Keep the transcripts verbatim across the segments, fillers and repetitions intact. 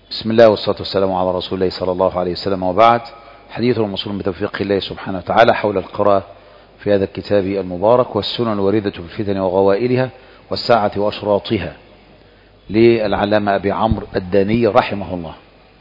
بسم الله والصلاة والسلام على رسول الله صلى الله عليه وسلم، وبعد. حديث الموصول بتوفيق الله سبحانه وتعالى حول القراءة في هذا الكتاب المبارك والسنن الواردة في الفتن وغوائلها والساعة وأشراطها للعلامة أبي عمرو الداني رحمه الله.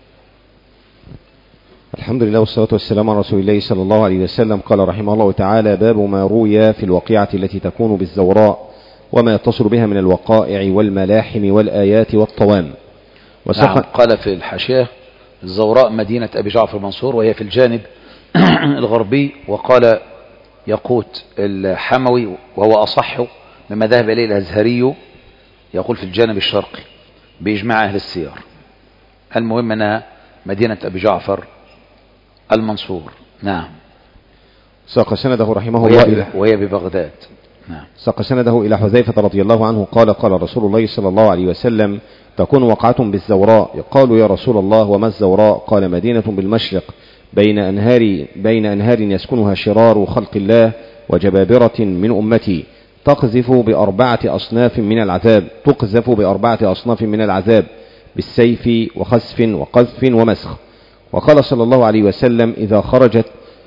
الحمد لله والصلاة والسلام على رسول الله صلى الله عليه وسلم. قال رحمه الله تعالى: باب ما روي في الوقيعة التي تكون بالزوراء وما يتصل بها من الوقائع والملاحم والآيات والطوام. نعم. قال في الحاشية: الزوراء مدينة أبي جعفر المنصور، وهي في الجانب الغربي. وقال يقوت الحموي وهو أصح مما ذهب إليه الأزهري، يقول في الجانب الشرقي بإجماع أهل السير. المهم أنها مدينة أبي جعفر المنصور. نعم. ساق سنده رحمه الله إلى وهي ببغداد. نعم. ساق سنده إلى حذيفة رضي الله عنه قال: قال رسول الله صلى الله عليه وسلم: تكون وقعة بالزوراء. قالوا: يا رسول الله وما الزوراء؟ قال: مدينة بالمشرق بين أنهار, بين أنهار يسكنها شرار خلق الله وجبابرة من أمتي، تقذف بأربعة أصناف من العذاب تقذف بأربعة أصناف من العذاب بالسيف وخسف وقذف ومسخ. وقال صلى الله عليه وسلم: إذا خرجت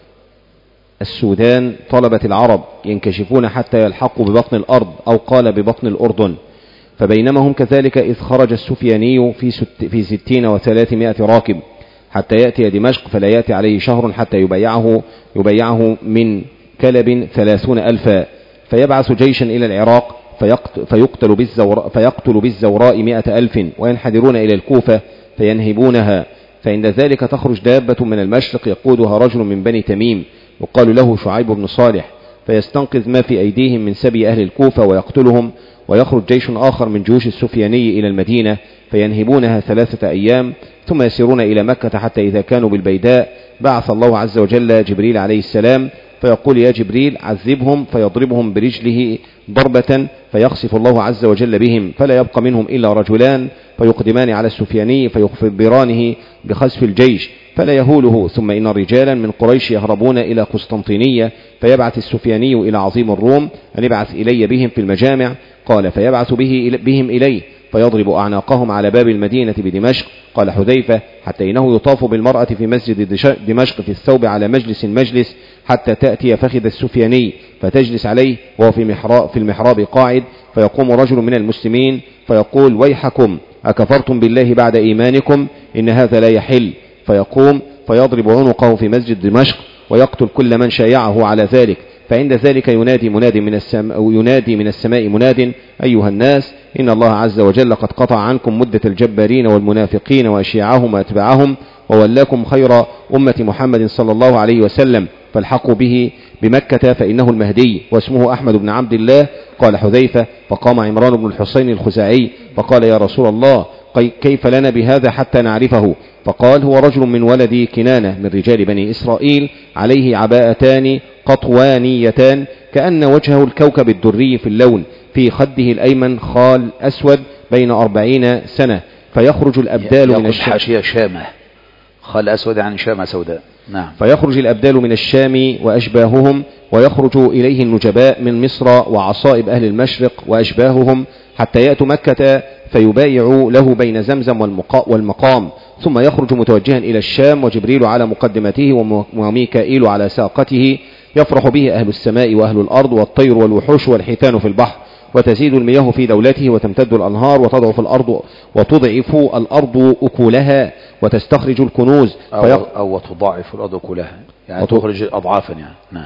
السودان طلبت العرب ينكشفون حتى يلحقوا ببطن الأرض، أو قال ببطن الأردن. فبينما هم كذلك إذ خرج السفياني في, ست في ستين وثلاثمائة راكب حتى يأتي دمشق، فلا يأتي عليه شهر حتى يبيعه, يبيعه من كلب ثلاثون ألفا، فيبعث جيشا إلى العراق فيقتل بالزوراء, فيقتل بالزوراء مئة ألف، وينحدرون إلى الكوفة فينهبونها. فعند ذلك تخرج دابة من المشرق يقودها رجل من بني تميم وقال له شعيب بن صالح، فيستنقذ ما في أيديهم من سبي أهل الكوفة ويقتلهم. ويخرج جيش آخر من جيوش السفياني إلى المدينة فينهبونها ثلاثة أيام، ثم يسيرون إلى مكة حتى إذا كانوا بالبيداء بعث الله عز وجل جبريل عليه السلام فيقول: يا جبريل عذبهم، فيضربهم برجله ضربة فيخسف الله عز وجل بهم، فلا يبقى منهم إلا رجلان فيقدمان على السفياني فيخبرانه بخسف الجيش فلا يهوله. ثم إن رجالا من قريش يهربون إلى قسطنطينية فيبعث السفياني إلى عظيم الروم أن يبعث إلي بهم في المجامع. قال: فيبعث به بهم إليه فيضرب أعناقهم على باب المدينة بدمشق. قال حذيفة: حتى إنه يطاف بالمرأة في مسجد دمشق في الثوب على مجلس مجلس حتى تأتي فخذ السفياني فتجلس عليه وهو في المحراب, في المحراب قاعد، فيقوم رجل من المسلمين فيقول: ويحكم أكفرتم بالله بعد إيمانكم؟ إن هذا لا يحل. فيقوم فيضرب عنقه في مسجد دمشق ويقتل كل من شايعه على ذلك. فعند ذلك ينادي مناد من السماء, أو ينادي من السماء مناد: أيها الناس، إن الله عز وجل قد قطع عنكم مدة الجبارين والمنافقين وأشياعهم وأتباعهم، وولاكم خير أمة محمد صلى الله عليه وسلم، فالحقوا به بمكة فإنه المهدي واسمه أحمد بن عبد الله. قال حذيفة: فقام عمران بن الحسين الخزاعي فقال: يا رسول الله، كيف لنا بهذا حتى نعرفه؟ فقال: هو رجل من ولد كنانة من رجال بني إسرائيل، عليه عباءتان قطوانيتان كأن وجهه الكوكب الدري في اللون، في خده الأيمن خال أسود بين أربعين سنة، فيخرج الأبدال من الشام. شامة خال أسود عن شامة سوداء. نعم. فيخرج الأبدال من الشام وأشباههم، ويخرج إليه النجباء من مصر وعصائب أهل المشرق وأشباههم، حتى يأتوا مكة فيبايعوا له بين زمزم والمقام، ثم يخرج متوجها إلى الشام، وجبريل على مقدمته وميكائيل على ساقته، يفرح به أهل السماء وأهل الأرض والطير والوحوش والحيتان في البحر، وتزيد المياه في دولته وتمتد الأنهار وتضعف الأرض وتضعف الأرض أكلها وتستخرج الكنوز أو, أو تضاعف الأرض أكلها، يعني تخرج أضعافا يعني. نعم.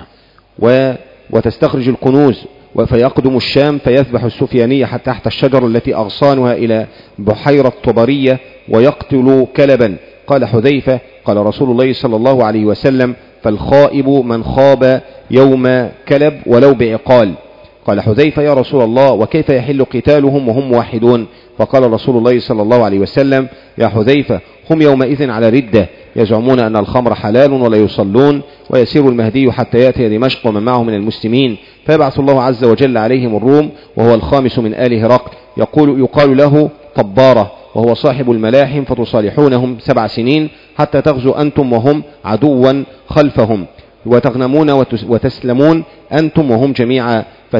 و وتستخرج الكنوز. فيقدم الشام فيذبح السفيانية حتى تحت الشجر التي أغصانها إلى بحيرة طبرية ويقتل كلبا. قال حذيفة: قال رسول الله صلى الله عليه وسلم: فالخائب من خاب يوم كلب ولو بعقال. قال حذيفة: يا رسول الله، وكيف يحل قتالهم وهم واحدون؟ فقال رسول الله صلى الله عليه وسلم: يا حذيفة، هم يومئذ على ردة، يزعمون أن الخمر حلال ولا يصلون، ويسير المهدي حتى يأتي دمشق ومن معه من المسلمين، فيبعث الله عز وجل عليهم الروم، وهو الخامس من آل هرقل، يقول يقال له طبارة، وهو صاحب الملاحم، فتصالحونهم سبع سنين حتى تغزو أنتم وهم عدوا خلفهم. وتغنمون وتسلمون أنتم وهم جميعا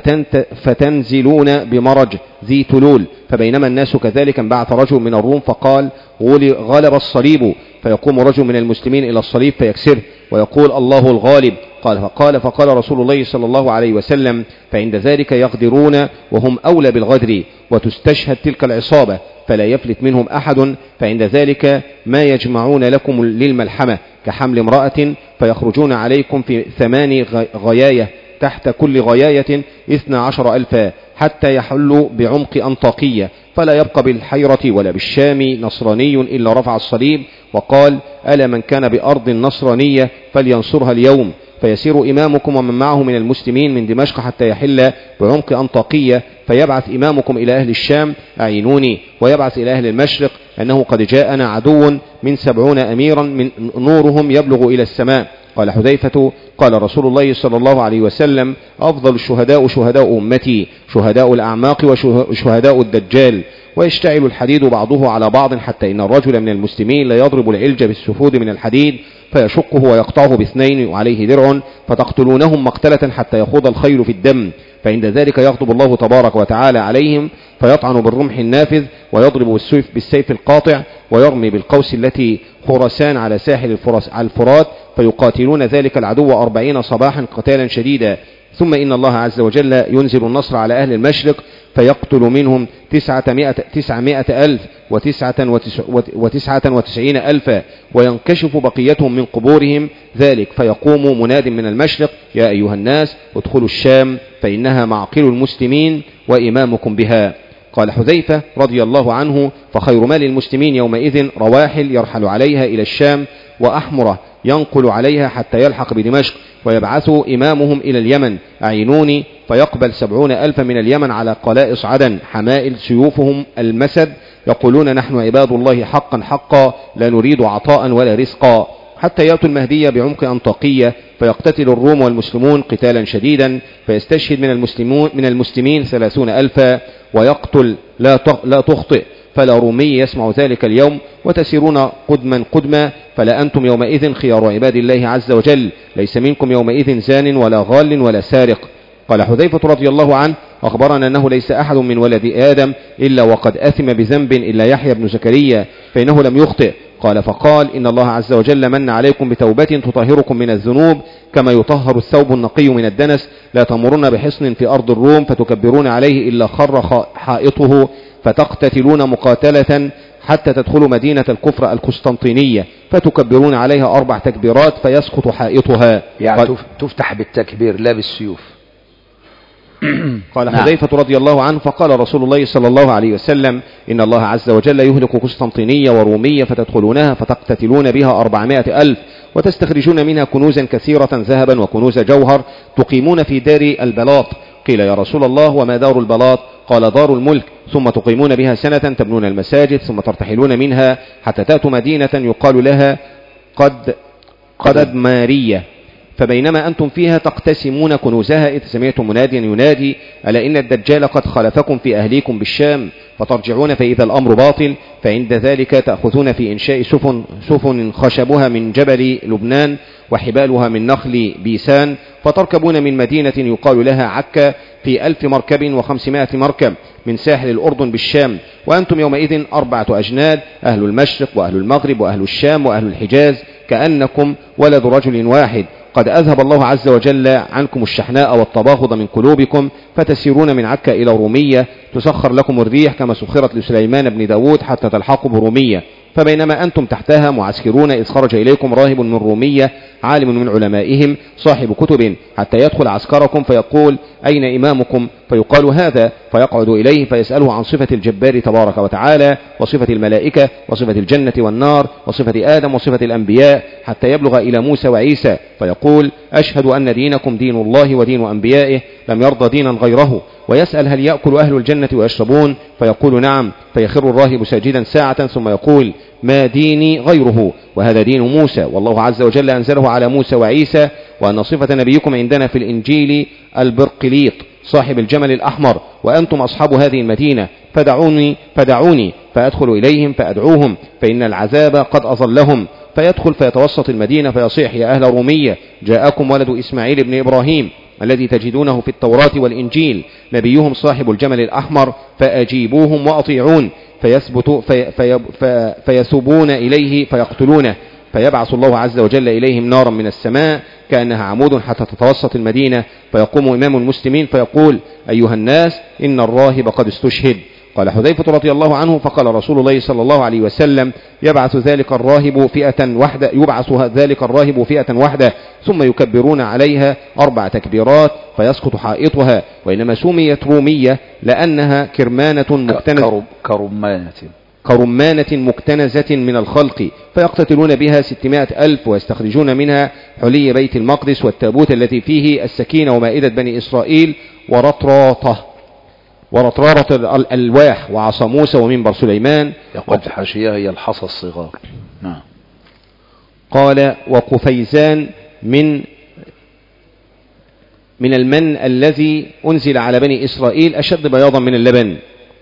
فتنزلون بمرج ذي تلول. فبينما الناس كذلك انبعث رجل من الروم فقال غلب الصليب، فيقوم رجل من المسلمين إلى الصليب فيكسره ويقول الله الغالب. قال فقال فقال رسول الله صلى الله عليه وسلم فعند ذلك يغدرون وهم أولى بالغدر، وتستشهد تلك العصابة فلا يفلت منهم أحد، فعند ذلك ما يجمعون لكم للملحمة كحمل امرأة، فيخرجون عليكم في ثمان غياية تحت كل غياية اثنى عشر ألفا حتى يحلوا بعمق أنطاكية، فلا يبقى بالحيرة ولا بالشام نصراني إلا رفع الصليب وقال ألا من كان بأرض نصرانية فلينصرها اليوم. فيسير إمامكم ومن معه من المسلمين من دمشق حتى يحل بعمق أنطاكية، فيبعث إمامكم إلى أهل الشام أعينوني، ويبعث إلى أهل المشرق أنه قد جاءنا عدو من سبعون أميرا من نورهم يبلغ إلى السماء. قال حذيفة قال رسول الله صلى الله عليه وسلم أفضل الشهداء شهداء أمتي شهداء الأعماق وشهداء الدجال، ويشتعل الحديد بعضه على بعض حتى إن الرجل من المسلمين لا يضرب العلج بالسفود من الحديد فيشقه ويقطعه باثنين وعليه درع، فتقتلونهم مقتلة حتى يخوض الخيل في الدم، فعند ذلك يغضب الله تبارك وتعالى عليهم فيطعن بالرمح النافذ ويضرب بالسيف, بالسيف القاطع ويرمي بالقوس التي خرسان على ساحل الفرس على الفرات، فيقاتلون ذلك العدو أربعين صباحا قتالا شديدا. ثم إن الله عز وجل ينزل النصر على أهل المشرق فيقتل منهم تسعمائة ألف وتسعة وتسعين ألفا، وينكشف بقيتهم من قبورهم ذلك، فيقوم مناد من المشرق يا أيها الناس ادخلوا الشام فإنها معقل المسلمين وإمامكم بها. قال حذيفة رضي الله عنه فخير مال المسلمين يومئذ رواحل يرحل عليها إلى الشام، وأحمرة ينقل عليها حتى يلحق بدمشق، ويبعثوا إمامهم إلى اليمن أعينوني، فيقبل سبعون ألفا من اليمن على قلائص عدن حمائل سيوفهم المسد، يقولون نحن عباد الله حقا حقا لا نريد عطاء ولا رزقا، حتى يأتوا المهدية بعمق أنطاكية فيقتتل الروم والمسلمون قتالا شديدا، فيستشهد من المسلمون من المسلمين ثلاثون ألفا ويقتل لا لا تخطئ، فلا رومي يسمع ذلك اليوم، وتسيرون قدما قدما، فلا أنتم يومئذ خيار عباد الله عز وجل، ليس منكم يومئذ زان ولا غال ولا سارق. قال حذيفة رضي الله عنه أخبرنا أنه ليس أحد من ولد آدم إلا وقد أثم بذنب إلا يحيى بن زكريا فإنه لم يخطئ. قال فقال إن الله عز وجل من عليكم بتوبة تطهركم من الذنوب كما يطهر الثوب النقي من الدنس، لا تمرون بحصن في أرض الروم فتكبرون عليه إلا خر حائطه، فتقتتلون مقاتلة حتى تدخلوا مدينة الكفر القسطنطينية فتكبرون عليها أربع تكبيرات فيسقط حائطها. يعني تفتح بالتكبير لا بالسيوف. قال حذيفة رضي الله عنه فقال رسول الله صلى الله عليه وسلم إن الله عز وجل يهلك قسطنطينية ورومية فتدخلونها فتقتتلون بها أربعمائة ألف وتستخرجون منها كنوزا كثيرة ذهبا وكنوز جوهر تقيمون في دار البلاط. قيل يا رسول الله وما دار البلاط؟ قال دار الملك، ثم تقيمون بها سنة تبنون المساجد ثم ترتحلون منها حتى تأتوا مدينة يقال لها قد قد مارية، فبينما أنتم فيها تقتسمون كنوزها إذ سمعتم مناديا ينادي ألا إن الدجال قد خلفكم في أهليكم بالشام، فترجعون فإذا الأمر باطل، فعند ذلك تأخذون في إنشاء سفن, سفن خشبها من جبل لبنان وحبالها من نخل بيسان، فتركبون من مدينة يقال لها عكا في ألف مركب وخمسمائة مركب من ساحل الأردن بالشام، وأنتم يومئذ أربعة أجناد أهل المشرق وأهل المغرب وأهل الشام وأهل الحجاز كأنكم ولد رجل واحد، قد أذهب الله عز وجل عنكم الشحناء والتباغض من قلوبكم، فتسيرون من عكا إلى رومية تسخر لكم الريح كما سخرت لسليمان بن داود حتى تلحقوا برومية، فبينما أنتم تحتها معسكرون إذ خرج إليكم راهب من رومية عالم من علمائهم صاحب كتب حتى يدخل عسكركم فيقول أين إمامكم؟ فيقال هذا، فيقعد إليه فيسأله عن صفة الجبار تبارك وتعالى وصفة الملائكة وصفة الجنة والنار وصفة آدم وصفة الأنبياء حتى يبلغ إلى موسى وعيسى، فيقول أشهد أن دينكم دين الله ودين أنبيائه لم يرضى دينا غيره، ويسأل هل يأكل أهل الجنة ويشربون؟ فيقول نعم، فيخر الراهب ساجدا ساعة ثم يقول ما ديني غيره، وهذا دين موسى، والله عز وجل أنزله على موسى وعيسى، وأن صفة نبيكم عندنا في الإنجيل البرقليط صاحب الجمل الأحمر، وأنتم أصحاب هذه المدينة، فدعوني فدعوني فأدخل إليهم فأدعوهم، فإن العذاب قد أظلهم، فيدخل فيتوسط المدينة فيصيح: يا أهل رومية، جاءكم ولد إسماعيل بن إبراهيم الذي تجدونه في التوراة والإنجيل، نبيهم صاحب الجمل الأحمر، فأجيبوهم وأطيعون. فيثبت في في في فيثبون إليه فيقتلونه، فيبعث الله عز وجل إليهم نارا من السماء كأنها عمود حتى تتوسط المدينة، فيقوم إمام المسلمين فيقول: أيها الناس، إن الراهب قد استشهد. قال حذيفة رضي الله عنه: فقال رسول الله صلى الله عليه وسلم: يبعث ذلك الراهب فئة وحدة يبعث ذلك الراهب فئة وحدة ثم يكبرون عليها أربع تكبيرات فيسقط حائطها، وإنما سميت رومية لأنها كرمانة مكتنزة كرمانة كرمانة مكتنزة من الخلق، فيقتتلون بها ستمائة ألف ويستخرجون منها حلي بيت المقدس والتابوت التي فيه السكينة ومائدة بني إسرائيل ورطراطة ورطرارة الألواح وعصا موسى ومنبر سليمان. يقول في الحاشية: هي الحصى الصغار. نعم. قال: وقفيزان من من المن الذي أنزل على بني إسرائيل أشد بياضا من اللبن.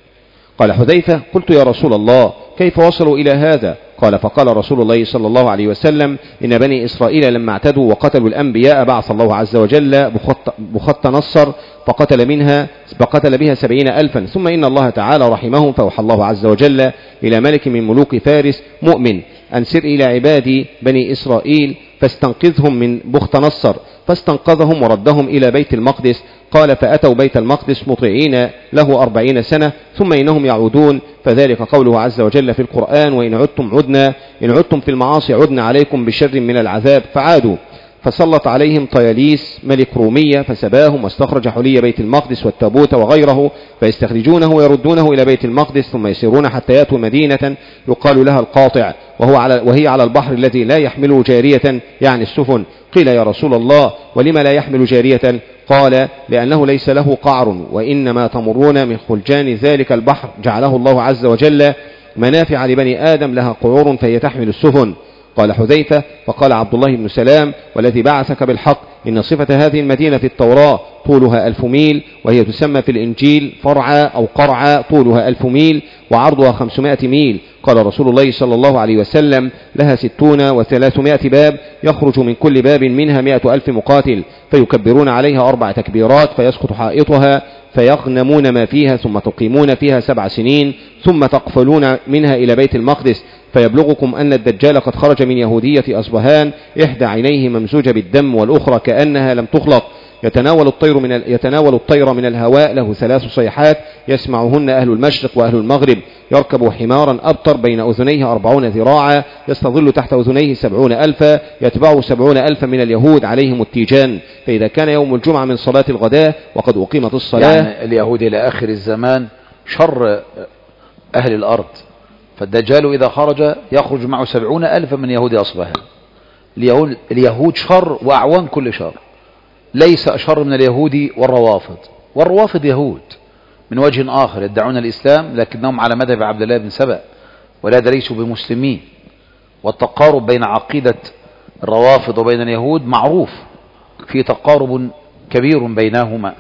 قال حذيفة: قلت يا رسول الله، كيف وصلوا إلى هذا؟ قال: فقال رسول الله صلى الله عليه وسلم: إن بني إسرائيل لما اعتدوا وقتلوا الأنبياء بعث الله عز وجل بخط, بخط نصر فقتل منها فقتل بها سبعين ألفا، ثم إن الله تعالى رحمهم فأوحى الله عز وجل إلى ملك من ملوك فارس مؤمن: أنسر إلى عبادي بني إسرائيل فاستنقذهم من بخت نصر، فاستنقذهم وردهم إلى بيت المقدس. قال: فأتوا بيت المقدس مطيعين له أربعين سنة ثم إنهم يعودون، فذلك قوله عز وجل في القرآن: وإن عدتم عدنا إن عدتم في المعاصي عدنا عليكم بشر من العذاب، فعادوا. فسلط عليهم طياليس ملك رومية فسباهم واستخرج حلي بيت المقدس والتابوت وغيره، فيستخرجونه ويردونه إلى بيت المقدس، ثم يسيرون حتى يأتوا مدينة يقال لها القاطع، وهو على وهي على البحر الذي لا يحمله جارية، يعني السفن. قيل: يا رسول الله، ولما لا يحمل جارية؟ قال: لأنه ليس له قعر، وإنما تمرون من خلجان ذلك البحر جعله الله عز وجل منافع لبني آدم لها قعور فهي تحمل السفن. قال حذيفة: فقال عبد الله بن سلام: والذي بعثك بالحق إن صفة هذه المدينة في التوراة طولها ألف ميل، وهي تسمى في الإنجيل فرعا أو قرعا، طولها ألف ميل وعرضها خمسمائة ميل. قال رسول الله صلى الله عليه وسلم: لها ستون وثلاثمائة باب، يخرج من كل باب منها مائة ألف مقاتل، فيكبرون عليها أربع تكبيرات فيسقط حائطها، فيغنمون ما فيها، ثم تقيمون فيها سبع سنين، ثم تقفلون منها إلى بيت المقدس، فيبلغكم أن الدجال قد خرج من يهودية أصبهان، إحدى عينيه ممزوجة بالدم والأخرى كأنها لم تخلق، يتناول الطير من ال... يتناول الطير من الهواء، له ثلاث صيحات يسمعهن أهل المشرق وأهل المغرب، يركب حمارا أبطر بين أذنيه أربعون ذراعا، يستظل تحت أذنيه سبعون ألفا، يتبعه سبعون ألفا من اليهود عليهم التيجان، فإذا كان يوم الجمعة من صلاة الغداء وقد أقيمت الصلاة. يعني اليهود إلى آخر الزمان شر أهل الأرض، فالدجال إذا خرج يخرج معه سبعون ألفا من يهود أصبهان. اليهود, اليهود شر وأعوان كل شر، ليس أشر من اليهود والروافض. والروافض يهود من وجه آخر، يدعون الإسلام لكنهم على مذهب عبد الله بن سبأ، ولهذا ليسوا بمسلمين. والتقارب بين عقيدة الروافض وبين اليهود معروف، في تقارب كبير بينهما،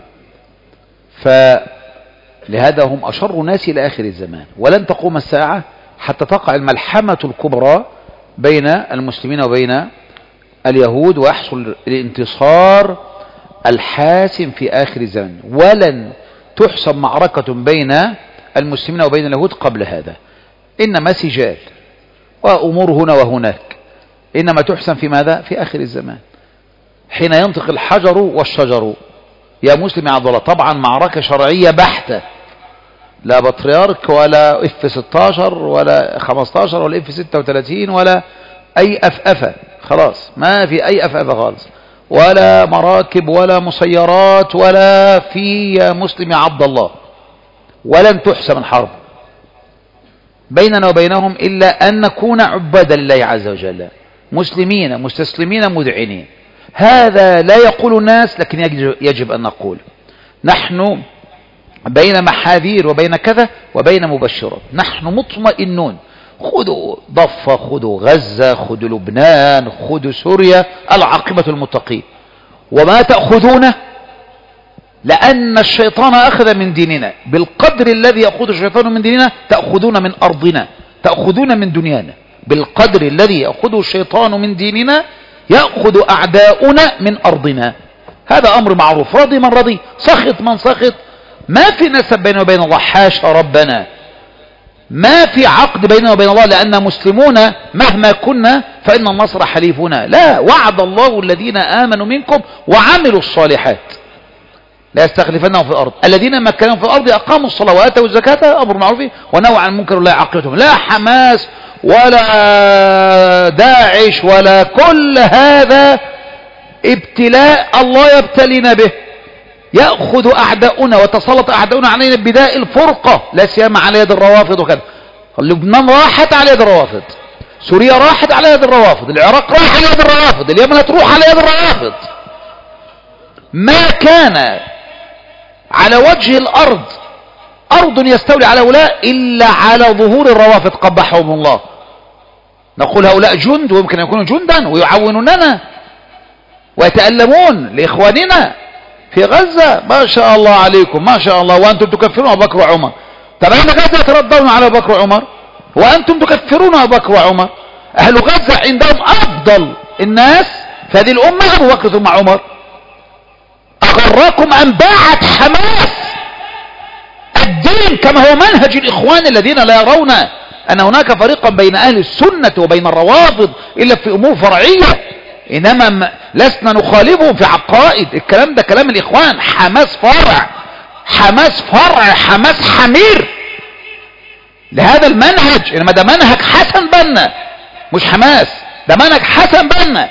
فلهذا هم أشر ناس إلى آخر الزمان. ولن تقوم الساعة حتى تقع الملحمة الكبرى بين المسلمين وبين اليهود، ويحصل الانتصار الحاسم في آخر الزمن. ولن تحسم معركة بين المسلمين وبين اليهود قبل هذا، إنما سجال وأمور هنا وهناك، إنما تحسم في ماذا؟ في آخر الزمان، حين ينطق الحجر والشجر. يا مسلم يا عبد الله، طبعا معركة شرعية بحتة، لا بطريرك ولا اف ستاشر ولا خمستاشر ولا اف ستة وثلاثين ولا أي أفأفة، خلاص ما في أي أفأفة خالص، ولا مراكب ولا مسيرات ولا في يا مسلم يا عبد الله. ولن تحسم الحرب بيننا وبينهم إلا أن نكون عبادا لله عز وجل، مسلمين مستسلمين مذعنين. هذا لا يقول الناس، لكن يجب أن نقول نحن بين محاذير وبين كذا وبين مبشرات، نحن مطمئنون. خذوا ضفة، خذوا غزة، خذوا لبنان، خذوا سوريا، العاقبة المتقين. وما تأخذونه لأن الشيطان أخذ من ديننا بالقدر الذي يأخذ الشيطان من ديننا، تأخذون من أرضنا، تأخذون من دنيانا، بالقدر الذي يأخذه الشيطان من ديننا يأخذ أعداؤنا من أرضنا. هذا أمر معروف، رضي من رضي سخط من سخط. ما في نسب بيننا وبين الله، حاشا ربنا، ما في عقد بيننا وبين الله، لأننا مسلمون مهما كنا فإن النصر حليفنا. لا، وعد الله الذين آمنوا منكم وعملوا الصالحات لا يستخلفنهم في الأرض الذين مكنهم في الأرض أقاموا الصلاة وآتوا الزكاة أمر معروف ونهوا عن المنكر لا عقلتهم. لا حماس ولا داعش ولا كل هذا ابتلاء الله يبتلينا به، يأخذ أعداؤنا وتسلط أعداؤنا علينا بداء الفرقة، لا سيما على يد الروافض وكذا. لبنان راحت على يد الروافض، سوريا راحت على يد الروافض، العراق راح على يد الروافض، اليمن هتروح على يد الروافض. ما كان على وجه الأرض أرض يستولي على هؤلاء إلا على ظهور الروافض قبحهم الله. نقول هؤلاء جند ويمكن يكونوا جندا ويعاونوننا ويتألمون لإخواننا في غزة. ما شاء الله عليكم، ما شاء الله، وأنتم تكفرون أبو بكر وعمر. طب أهل غزة يتردون على أبو بكر وعمر وأنتم تكفرون أبو بكر وعمر. أهل غزة عندهم أفضل الناس في هذه الأمة أبو بكر ثم عمر. أغركم أن باعت حماس الدين كما هو منهج الإخوان الذين لا يرون أن هناك فريقا بين أهل السنة وبين الروافض إلا في أمور فرعية، إنما لسنا نخالفهم في عقائد. الكلام ده كلام الإخوان. حماس فرع، حماس فرع، حماس حمير لهذا المنهج، إنما ده منهج حسن بنا مش حماس، ده منهج حسن بنا.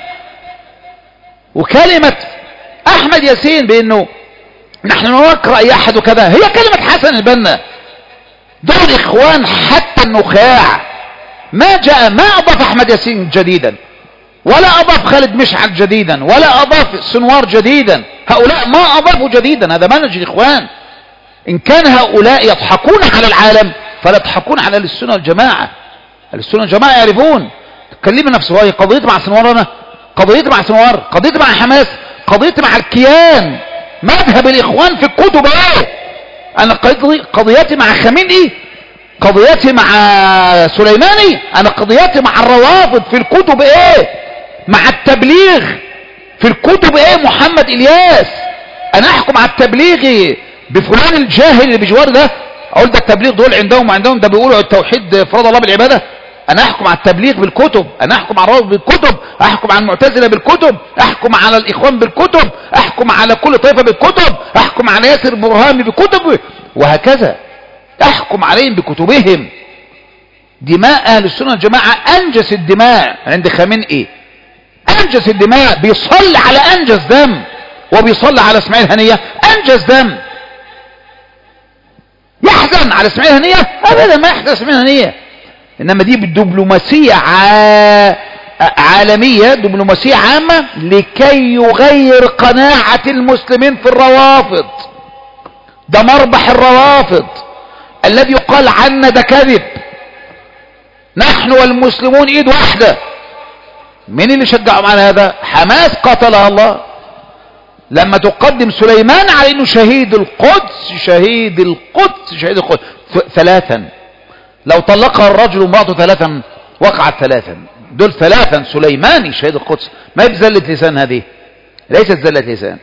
وكلمة أحمد ياسين بأنه نحن نقرأ أي أحد وكذا هي كلمة حسن البنا. دول إخوان حتى النخاع ما جاء، ما أضاف أحمد ياسين جديدا ولا أضاف خالد مشعل جديدا ولا أضاف سنوار جديدا. هؤلاء ما أضافوا جديدا، هذا منهج الإخوان. إن كان هؤلاء يضحكون على العالم فلا يضحكون على أهل السنة والجماعة. أهل السنة والجماعة يعرفون. تكلمي نفسه هي قضيتي مع سنوار، أنا قضيتي مع سنوار، قضيتي مع حماس، قضيتي مع الكيان. مذهب الإخوان في الكتب ايه؟ أنا قضيتي مع خمينئي، قضيتي مع سليماني، أنا قضيتي مع الروافض في الكتب ايه؟ مع التبليغ في الكتب ايه؟ محمد إلياس. أنا أحكم على التبليغ بفلان الجاهل اللي بجوار ده أقول ده التبليغ دول عندهم وعندهم ده بيقولوا التوحيد إفراد الله بالعبادة؟ أنا أحكم على التبليغ بالكتب، أنا أحكم على الروافض بالكتب، أحكم على المعتزلة بالكتب، أحكم على الإخوان بالكتب، أحكم على كل طائفة بالكتب، أحكم على ياسر برهامي بالكتب، وهكذا أحكم عليهم بكتبهم. دماء أهل السنة والجماعة أنجس الدماء عند خامنئي، أنجس الدماء، بيصلي على أنجس دم وبيصلي على اسماعيل هنية أنجس دم. يحزن على اسماعيل هنية؟ أبدا ما يحزن اسماعيل هنية، إنما دي بالدبلوماسية عالمية، دبلوماسية عامة لكي يغير قناعة المسلمين في الروافض. ده مربح الروافض الذي يقال عنا ده كذب. نحن والمسلمون ايد واحدة. مين اللي شجعهم على هذا؟ حماس قتلها الله لما تقدم سليمان على انه شهيد القدس، شهيد القدس، شهيد القدس ثلاثا. لو طلقها الرجل ومراته ثلاثا وقعت ثلاثا. دول ثلاثا سليماني شهيد القدس. ما بزلة لسان هذه، ليست زلة لسان.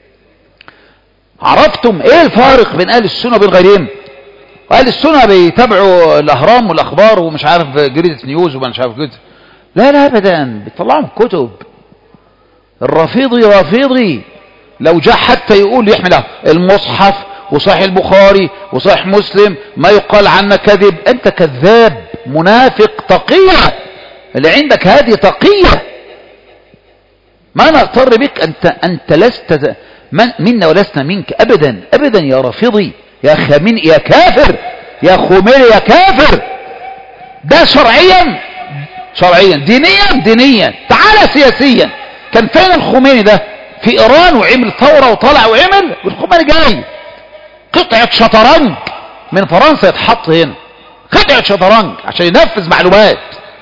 عرفتم ايه الفارق بين اهل السنة وبين غيرهم؟ اهل السنة بيتابعوا الاهرام والاخبار ومش عارف جريدة نيوز ومش عارف جريدة. لا لا ابدا، بيطلعوا كتب. الرافضي رافضي لو جاء حتى يقول يحمل المصحف وصحيح البخاري وصحيح مسلم ما يقال عنه كذب، انت كذاب منافق تقية. اللي عندك هذه تقية، ما نغتر بك. انت انت لست من منا ولسنا منك ابدا ابدا يا رافضي يا خامين يا كافر يا خميني يا كافر. ده شرعيا شرعيا، دينيا دينيا، تعالى سياسيا. كان فين الخميني ده؟ في ايران وعمل ثورة وطلع وعمل، والخميني جاي قطعة شطرنج من فرنسا يتحط هنا، قطعة شطرنج عشان ينفذ معلومات.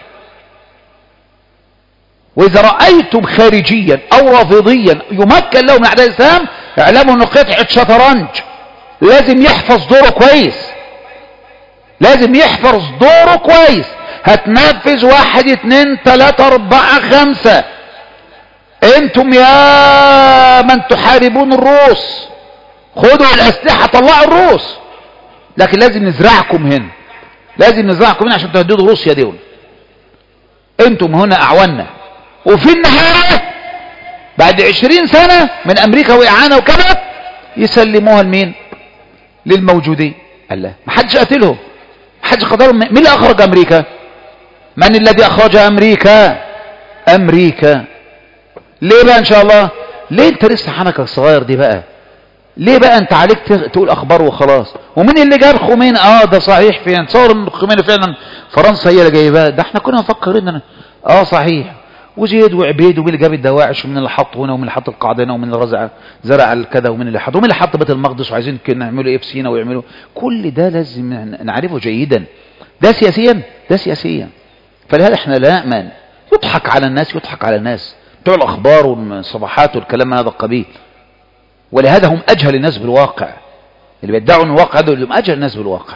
واذا رأيتم خارجيا او رافضيا يمكن له من اعداء الاسلام اعلموا انه قطعة شطرنج، لازم يحفظ دوره كويس، لازم يحفظ دوره كويس. هتنفذ واحد اتنين تلاتة اربعة خمسة. انتم يا من تحاربون الروس خدوا الاسلحة طلعوا الروس، لكن لازم نزرعكم هنا، لازم نزرعكم هنا عشان تهددوا روسيا دول. انتم هنا اعوانا، وفي النهاية بعد عشرين سنة من امريكا واعانة وكذا يسلموها لمين؟ للموجودين. قال لا، محدش قتلهم، محدش قتلهم. مين اللي اخرج امريكا؟ من الذي اخرج امريكا؟ امريكا. ليه بقى ان شاء الله؟ ليه انت لسه حنكك صغير دي بقى؟ ليه بقى انت عليك تقول اخبار وخلاص؟ ومين اللي جاب خميني؟ اه ده صحيح، في تصور ان خميني فعلا فرنسا هي اللي جايباه، ده احنا كنا مفكرين. اه صحيح، وزيد وعبيد، ومين اللي جاب الدواعش، ومين اللي حط هنا، ومين اللي حط القاعده هنا، ومين اللي رزع زرع الكذا، ومين اللي حط، ومين اللي حط بيت المقدس، وعايزين كنا نعملوا ايه في سينا ويعملوا. كل ده لازم نعرفه جيدا. ده سياسيا، ده سياسيا. فلهذا احنا لا نأمن. يضحك على الناس، يضحك على الناس بتوع الاخبار والصفحات والكلام من هذا القبيل. ولهذا هم اجهل الناس بالواقع، اللي بيدعوا ان الواقع هذول هم اجهل الناس بالواقع.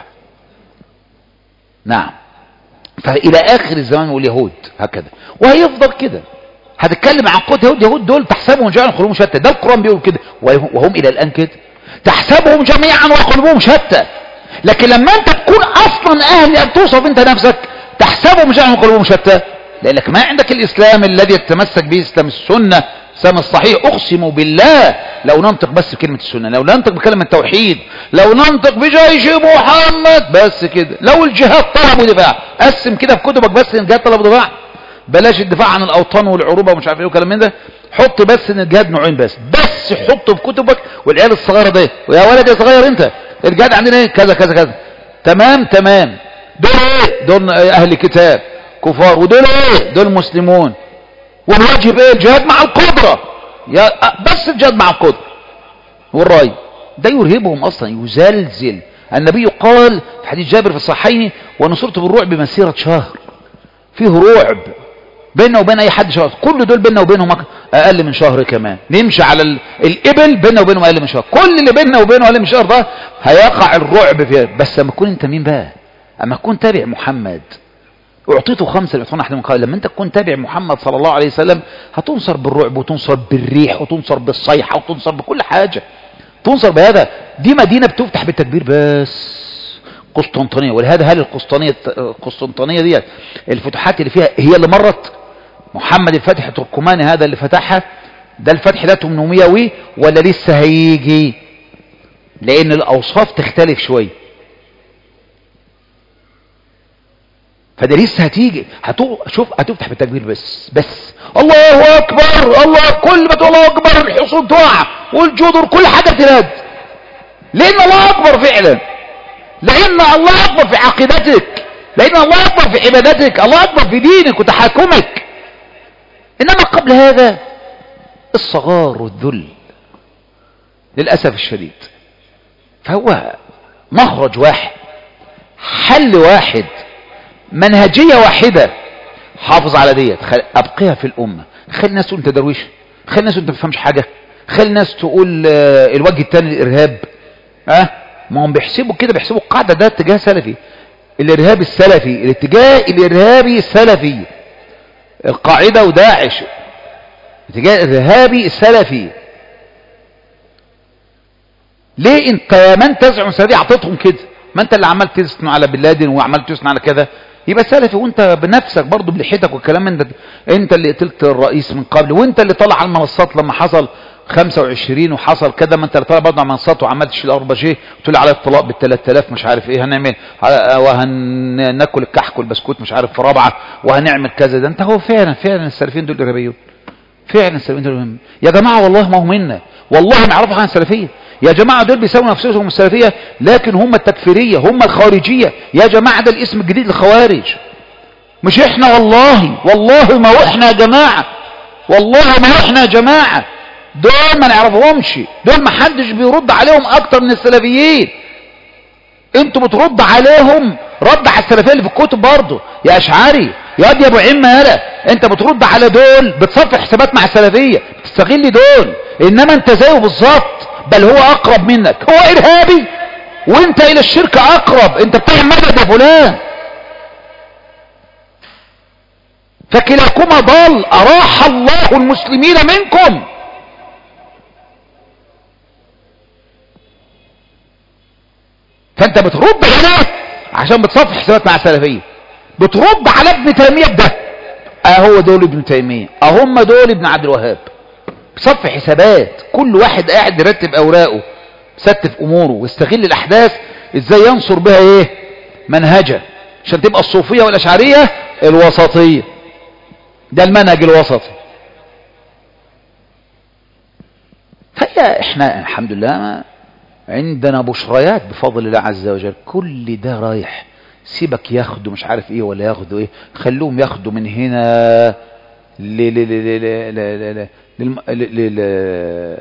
نعم. فالى اخر الزمان واليهود هكذا، وهيفضل كده. هتتكلم عن قوة يهود، يهود دول تحسبهم جميعا وقلوبهم شتى، ده القرآن بيقول كده، وهم الى الان كده تحسبهم جميعا وقلوبهم شتى. لكن لما انت تكون اصلا اهل ان توصف انت نفسك تحسبهم جميعا وقلوبهم شتى، لانك ما عندك الاسلام الذي يتمسك به، اسلام السنة، اسلام الصحيح. اقسم بالله لو ننطق بس بكلمة السنة، لو ننطق بكلمة التوحيد، لو ننطق بجيش محمد بس كده، لو الجهاد طلب ودفاع، قسم كده في كتبك بس ان الجهاد طلب ودفاع، بلاش الدفاع عن الاوطان والعروبة ومش عارف ايه وكلام من ده، حط بس ان الجهاد نوعين بس، بس حطه في كتبك. والعيال الصغيرة ده، ويا ولد يا صغير انت، الجهاد عندنا ايه؟ كذا كذا كذا. تمام تمام. دول ايه؟ دول اهل كتاب كفار، ودول ايه؟ دول مسلمون. والواجب ايه؟ الجهاد مع القدرة، يا بس الجهاد مع القدرة والرأي. ده يرهبهم اصلا، يزلزل. النبي قال في حديث جابر في الصحيحين: ونصرت بالرعب مسيرة شهر. فيه رعب بيننا وبين اي حد شهر، كل دول بيننا وبينهم اقل من شهر كمان، نمشي على ال... الابل بيننا وبينهم اقل من شهر، كل اللي بيننا وبينه اقل من شهر ده هيقع الرعب فيه. بس لما تكون انت مين بقى؟ اما تكون تابع محمد، اعطيته خمسه لم يعطون احد من قبل. لما انت تكون تابع محمد صلى الله عليه وسلم هتنصر بالرعب، وتنصر بالريح، وتنصر بالصيحه، وتنصر بكل حاجه، تنصر بهذا. دي مدينه بتفتح بالتكبير بس، قسطنطينيه. ولهذا هل القسطنطينيه القسطنطينيه ديت الفتوحات اللي فيها هي اللي مرت؟ محمد الفاتح التركماني هذا اللي فتحها، ده الفتح ده ثمانمائة وي ولا لسه هيجي؟ لان الاوصاف تختلف شويه، فده لسه هتيجي. هتو... شوف هتفتح بالتكبير بس بس الله اكبر، الله، كل ما تقول الله اكبر الحصون تقع والجدر كل حاجه ترد، لان الله اكبر فعلا، لان الله اكبر في عقيدتك، لان الله اكبر في عبادتك، الله اكبر في دينك وتحاكمك. انما قبل هذا الصغار والذل للاسف الشديد. فهو مخرج واحد، حل واحد، منهجية واحدة. حافظ على ديت، ابقيها في الامة. خلي الناس تقول انت درويش، خلي الناس تقول انت ما بتفهمش حاجة، خلي الناس تقول الوجه الثاني الارهاب. اه ما هم بيحسبوا كده، بيحسبوا القاعدة ده اتجاه سلفي، الارهاب السلفي، الاتجاه الارهابي السلفي، القاعدة وداعش، اتجاه الارهابي السلفي. ليه انت يا من تزعم السلفية اعطيتهم كده؟ ما انت اللي عمال تثنى على بن لادن وعمال تثنى على كذا، يبقى سلفي. وانت بنفسك برضو بلحيتك والكلام من ده، انت اللي قتلت الرئيس من قبل، وانت اللي طلع على المنصات لما حصل خمسة وعشرين وحصل كذا، ما انت اللي طلع برضو على المنصات وعمال تشيل اربع شيء وتقول على الطلاق بالثلاث آلاف مش عارف ايه هنعمل، وهناكل الكحك والبسكوت مش عارف في رابعه، وهنعمل كذا. ده انت هو فعلا فعلا السلفيين دول ارهابيون، فعلا السلفيين دول يا جماعه والله ما هو منا، والله ما يعرفوا عن السلفيه يا جماعة. دول بيسموا نفسهم السلفية لكن هم التكفيرية، هم الخارجية يا جماعة. ده الاسم الجديد للخوارج، مش احنا. والله والله ما هو احنا يا جماعة، والله ما هو احنا يا جماعة. دول ما نعرفهمش، دول ما حدش بيرد عليهم اكتر من السلفيين. انتوا بترد عليهم رد على السلفية اللي في الكتب برضه يا اشعري، يا دي ابو عمة يالا. انت بترد على دول، بتصفي حسابات مع السلفية، بتستغل دول. انما انت زيه بالظبط، بل هو اقرب منك، هو ارهابي وانت الى الشرك اقرب. انت بتاع مدد يا فلان، فكلاكما ضال، أراح الله المسلمين منكم. فانت بترد هنا عشان بتصفي حسابات مع السلفية، بترد على ابن تيمية بده. اهو دول ابن تيمية، اهم دول ابن عبد الوهاب. بصفي حسابات، كل واحد قاعد يرتب اوراقه، ستف اموره، واستغل الاحداث ازاي ينصر بها ايه منهجه، عشان تبقى الصوفية والاشعرية الوسطية. ده المنهج الوسطي. فهي احنا الحمد لله عندنا بشريات بفضل الله عز وجل. كل ده رايح، سيبك ياخدوا مش عارف ايه ولا ياخدوا ايه، خلوهم ياخدوا من هنا ل ل ل ل ل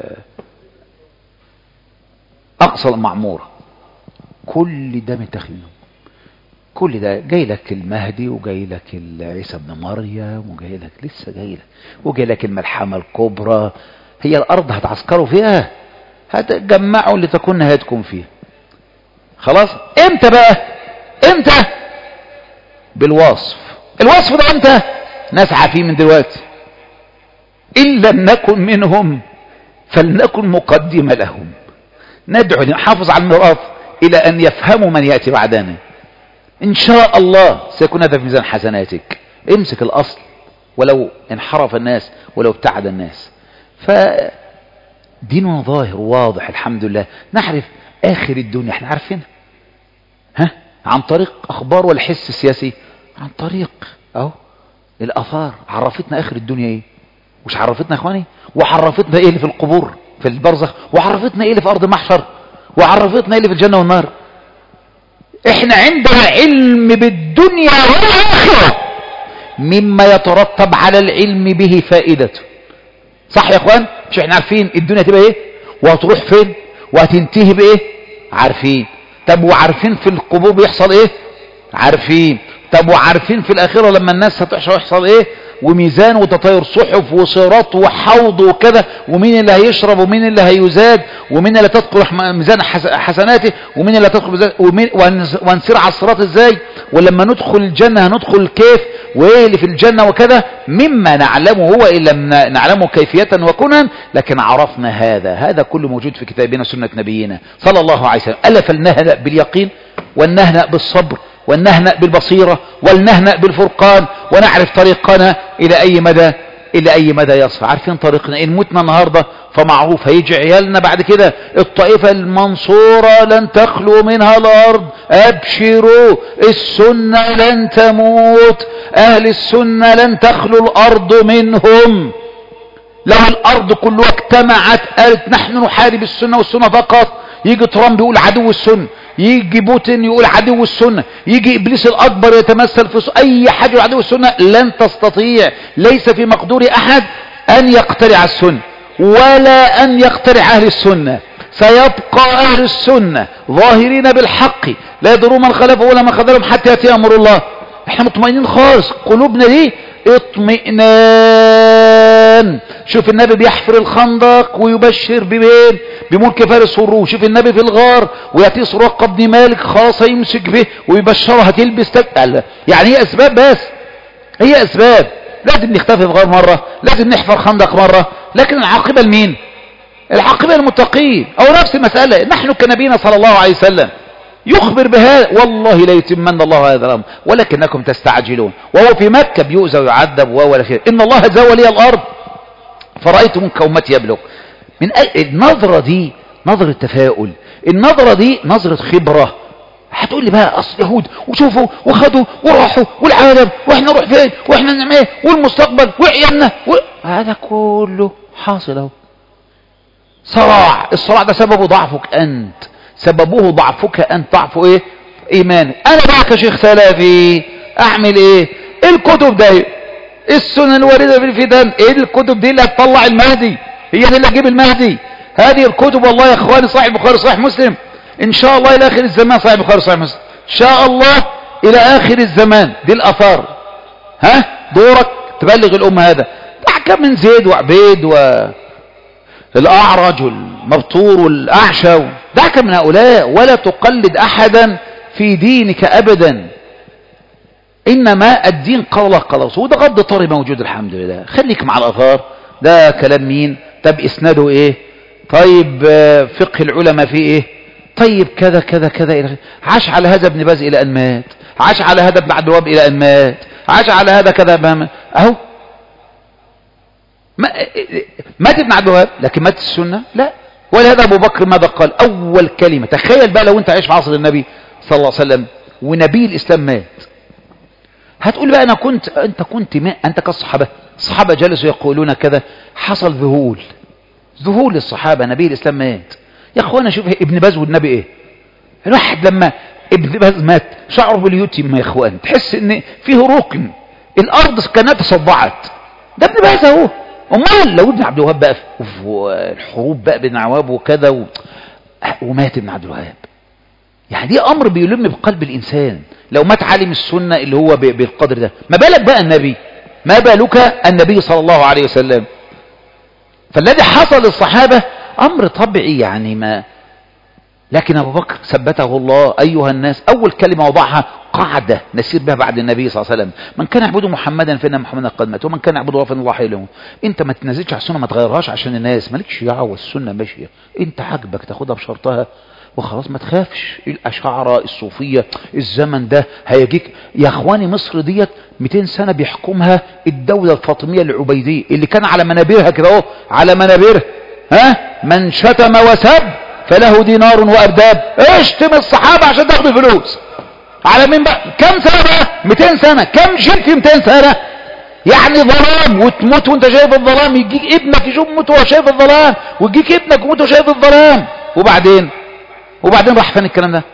اقصى المعمورة. كل ده متاخد منهم. كل ده جاي لك المهدي، وجاي لك عيسى ابن مريم، وجاي لك لسه جاي لك، وجاي لك الملحمة الكبرى. هي الارض هتعسكروا فيها، هتجمعوا لتكون نهايتكم فيها. خلاص. امتى بقى؟ امتى؟ بالوصف. الوصف ده امتى؟ نسعى فيه من دلوقتي. إن لم نكن منهم فلنكن مقدمة لهم، ندعو نحافظ على الميراث إلى أن يفهموا من يأتي بعدنا. إن شاء الله سيكون هذا في ميزان حسناتك. امسك الأصل ولو انحرف الناس، ولو ابتعد الناس. فديننا ظاهر واضح الحمد لله. نعرف آخر الدنيا، احنا عارفينها ها عن طريق أخبار والحس السياسي، عن طريق أهو الآثار. عرفتنا آخر الدنيا إيه، وش عرفتنا يا إخواني، وعرفتنا إيه اللي في القبور في البرزخ، وعرفتنا إيه اللي في أرض المحشر، وعرفتنا إيه اللي في الجنة والنار. إحنا عندنا علم بالدنيا والآخرة مما يترتب على العلم به فائدته. صح يا إخوان؟ مش إحنا عارفين الدنيا تبقى إيه وهتروح فين وهتنتهي بإيه؟ عارفين. طب وعارفين في القبور بيحصل إيه؟ عارفين. طب وعارفين في الآخرة لما الناس هتحشر يحصل إيه؟ وميزان وتطاير صحف وصراط وحوض وكذا، ومين اللي هيشرب ومين اللي هيزاد، ومين اللي تدخل ميزان حسناته ومين اللي تدخل ميزان، وهنسير على الصراط ازاي، ولما ندخل الجنة هندخل كيف، وايه اللي في الجنة وكذا. مما نعلمه هو إن لم نعلمه كيفية وكنا، لكن عرفنا هذا. هذا كله موجود في كتابنا سنة نبينا صلى الله عليه وسلم. ألا فلنهنأ باليقين، والنهنأ بالصبر، والنهنأ بالبصيرة، والنهنأ بالفرقان، ونعرف طريقنا إلى أي مدى إلى أي مدى يصفى. عارفين طريقنا. إن متنا النهاردة فمعروف هيجي عيالنا بعد كده. الطائفة المنصورة لن تخلو منها الأرض، أبشروا السنة لن تموت، أهل السنة لن تخلو الأرض منهم. لو الأرض كلها اجتمعت قالت نحن نحارب السنة والسنة فقط، يجي ترامب يقول عدو السنة، يجي بوتين يقول عدو السنة، يجي إبليس الأكبر يتمثل في أي حاجة عدو السنة. لن تستطيع، ليس في مقدور أحد أن يقترع السنة ولا أن يقترع أهل السنة. سيبقى أهل السنة ظاهرين بالحق، لا يضروا من خلفه ولا من خذلهم حتى يأتي أمر الله. احنا مطمئنين خالص، قلوبنا دي اطمئنان. شوف النبي بيحفر الخندق ويبشر بمين؟ بملك فارس والروم. شوف النبي في الغار ويأتي سراقة بن مالك خلاص يمسك به ويبشره هتلبس تقل. يعني هي أسباب، بس هي أسباب. لازم نختفي في غار مرة، لازم نحفر خندق مرة، لكن العاقبة لمين؟ العاقبة للمتقين. أو نفس المسألة، نحن كنبينا صلى الله عليه وسلم يخبر بها والله لا يتمن الله هذا الأمر ولكنكم تستعجلون. وهو في مكة بيؤذى ويعذب ولا خير. إن الله زوى لي الأرض فرأيت منك أمتي يبلغ. من النظرة دي نظرة تفاؤل، النظرة دي نظرة خبرة. هتقول لي بقى أصل يهود وشوفوا وخدوا وراحوا والعالم واحنا نروح فين واحنا نعمل ايه والمستقبل وعيالنا و... هذا كله حاصل اهو. صراع. الصراع ده سببه ضعفك أنت، سببه ضعفك أنت، ضعفه ايه؟ إيمانك. أنا بقى كشيخ سلفي أعمل ايه؟ الكتب ده، السنن الواردة في الفتن، ايه الكتب دي اللي هتطلع المهدي، هي دي اللي هتجيب المهدي. هذه الكتب والله يا اخواني، صحيح البخاري صحيح مسلم، ان شاء الله الى اخر الزمان صحيح البخاري صحيح مسلم، ان شاء الله الى اخر الزمان. دي الاثار. ها دورك تبلغ الامه هذا. تحكم من زيد وعبيد والاعرج والمبتور والاعشى، دعك من هؤلاء ولا تقلد احدا في دينك ابدا. إنما الدين قال الله قال رسول، وده غض طاري موجود الحمد لله. خليك مع الآثار، ده كلام مين؟ طب إسناده إيه؟ طيب فقه العلماء فيه إيه؟ طيب كذا كذا كذا. عاش على هذا ابن باز إلى أن مات، عاش على هذا ابن عبد الوهاب إلى أن مات، عاش على هذا كذا ما أهو مات ابن عبد الوهاب، لكن مات السنة لا. ولهذا أبو بكر ماذا قال؟ أول كلمة، تخيل بقى لو أنت عايش في عصر النبي صلى الله عليه وسلم ونبي الإسلام مات، هتقول بقى أنا كنت أنت كنت ما أنت كالصحابة. الصحابة جلسوا يقولون كذا، حصل ذهول ذهول للصحابة، نبي الإسلام مات. يا أخوانا شوف ابن باز والنبي إيه، الواحد لما ابن باز مات شعره باليتيم يا إخوان، تحس إن فيه ركن، الأرض كانت تصدعت. ده ابن باز أهو. أمال لو ابن عبد الوهاب بقى في الحروب بقى بين عواب وكذا و... ومات ابن عبد الوهاب، يعني دي أمر بيلم بقلب الإنسان. لو مات عالم السنة اللي هو بالقدر ده، ما بالك بقى النبي، ما بالك النبي صلى الله عليه وسلم. فالذي حصل للصحابة أمر طبيعي يعني ما. لكن أبو بكر ثبته الله. أيها الناس، أول كلمة وضعها قاعدة نسير بها بعد النبي صلى الله عليه وسلم: من كان يعبد محمدا فإن محمدا قد مات، ومن كان يعبد الله فإن الله حي له. أنت ما تنزلش على السنة، ما تغيرهاش عشان الناس، مالكش دعوة، السنة ماشية، أنت حاجبك تاخدها بشرطها وخلاص، ما تخافش. الأشاعرة الصوفية الزمن ده هيجيك يا اخواني. مصر ديت مئتين سنة بيحكمها الدولة الفاطمية العبيدية اللي كان على منابرها كده اهو، على منابرها ها: من شتم وسب فله دينار وأرداب. اشتم الصحابة عشان تاخد فلوس. على مين بقى؟ كم سنة بقى؟ مئتين سنة. كم جيل في مئتين سنة؟ يعني ظلام، وتموت وانت شايف الظلام، يجيك ابنك يشوف موت وهو شايف الظلام، ويجيك ابنك وموت وهو شايف الظلام. وبعدين وبعدين راح فين الكلام ده؟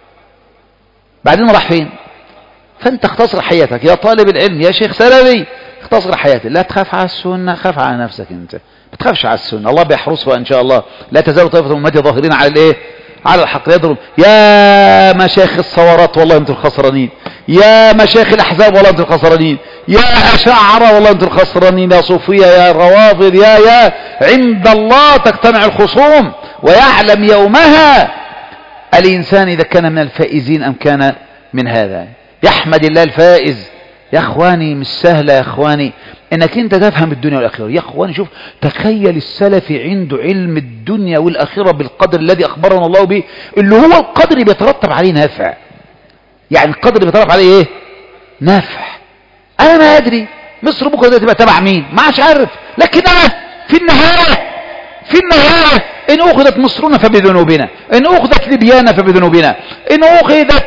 بعدين راح فين؟ فانت اختصر حياتك يا طالب العلم يا شيخ سلبي، اختصر حياتك. لا تخاف على السنة، خاف على نفسك انت. ما تخافش على السنة، الله بيحرسها ان شاء الله. لا تزال طائفة من امتي ظاهرين على الايه؟ على الحق يضرب. يا مشايخ الثورات والله انتم الخسرانين، يا مشايخ الاحزاب والله انتم الخسرانين، يا اشاعرة والله انتم الخسرانين، يا صوفية يا روافض، يا يا عند الله تجتمع الخصوم ويعلم يومها الإنسان إذا كان من الفائزين أم كان من هذا. يحمد الله الفائز. يا أخواني مش سهلة يا أخواني إنك أنت تفهم الدنيا والآخرة. يا أخواني شوف، تخيل السلف عنده علم الدنيا والآخرة بالقدر الذي أخبرنا الله به، اللي هو القدر بيترتب عليه نافع. يعني القدر بيترتب عليه إيه؟ نافع. أنا ما أدري مصر بكرة ده تبقى تبع مين، ما عادش عارف. لكن أنا في النهاية في النهاية إن أخذت مصرنا فبذنوبنا، إن أخذت ليبيانا فبذنوبنا، إن أخذت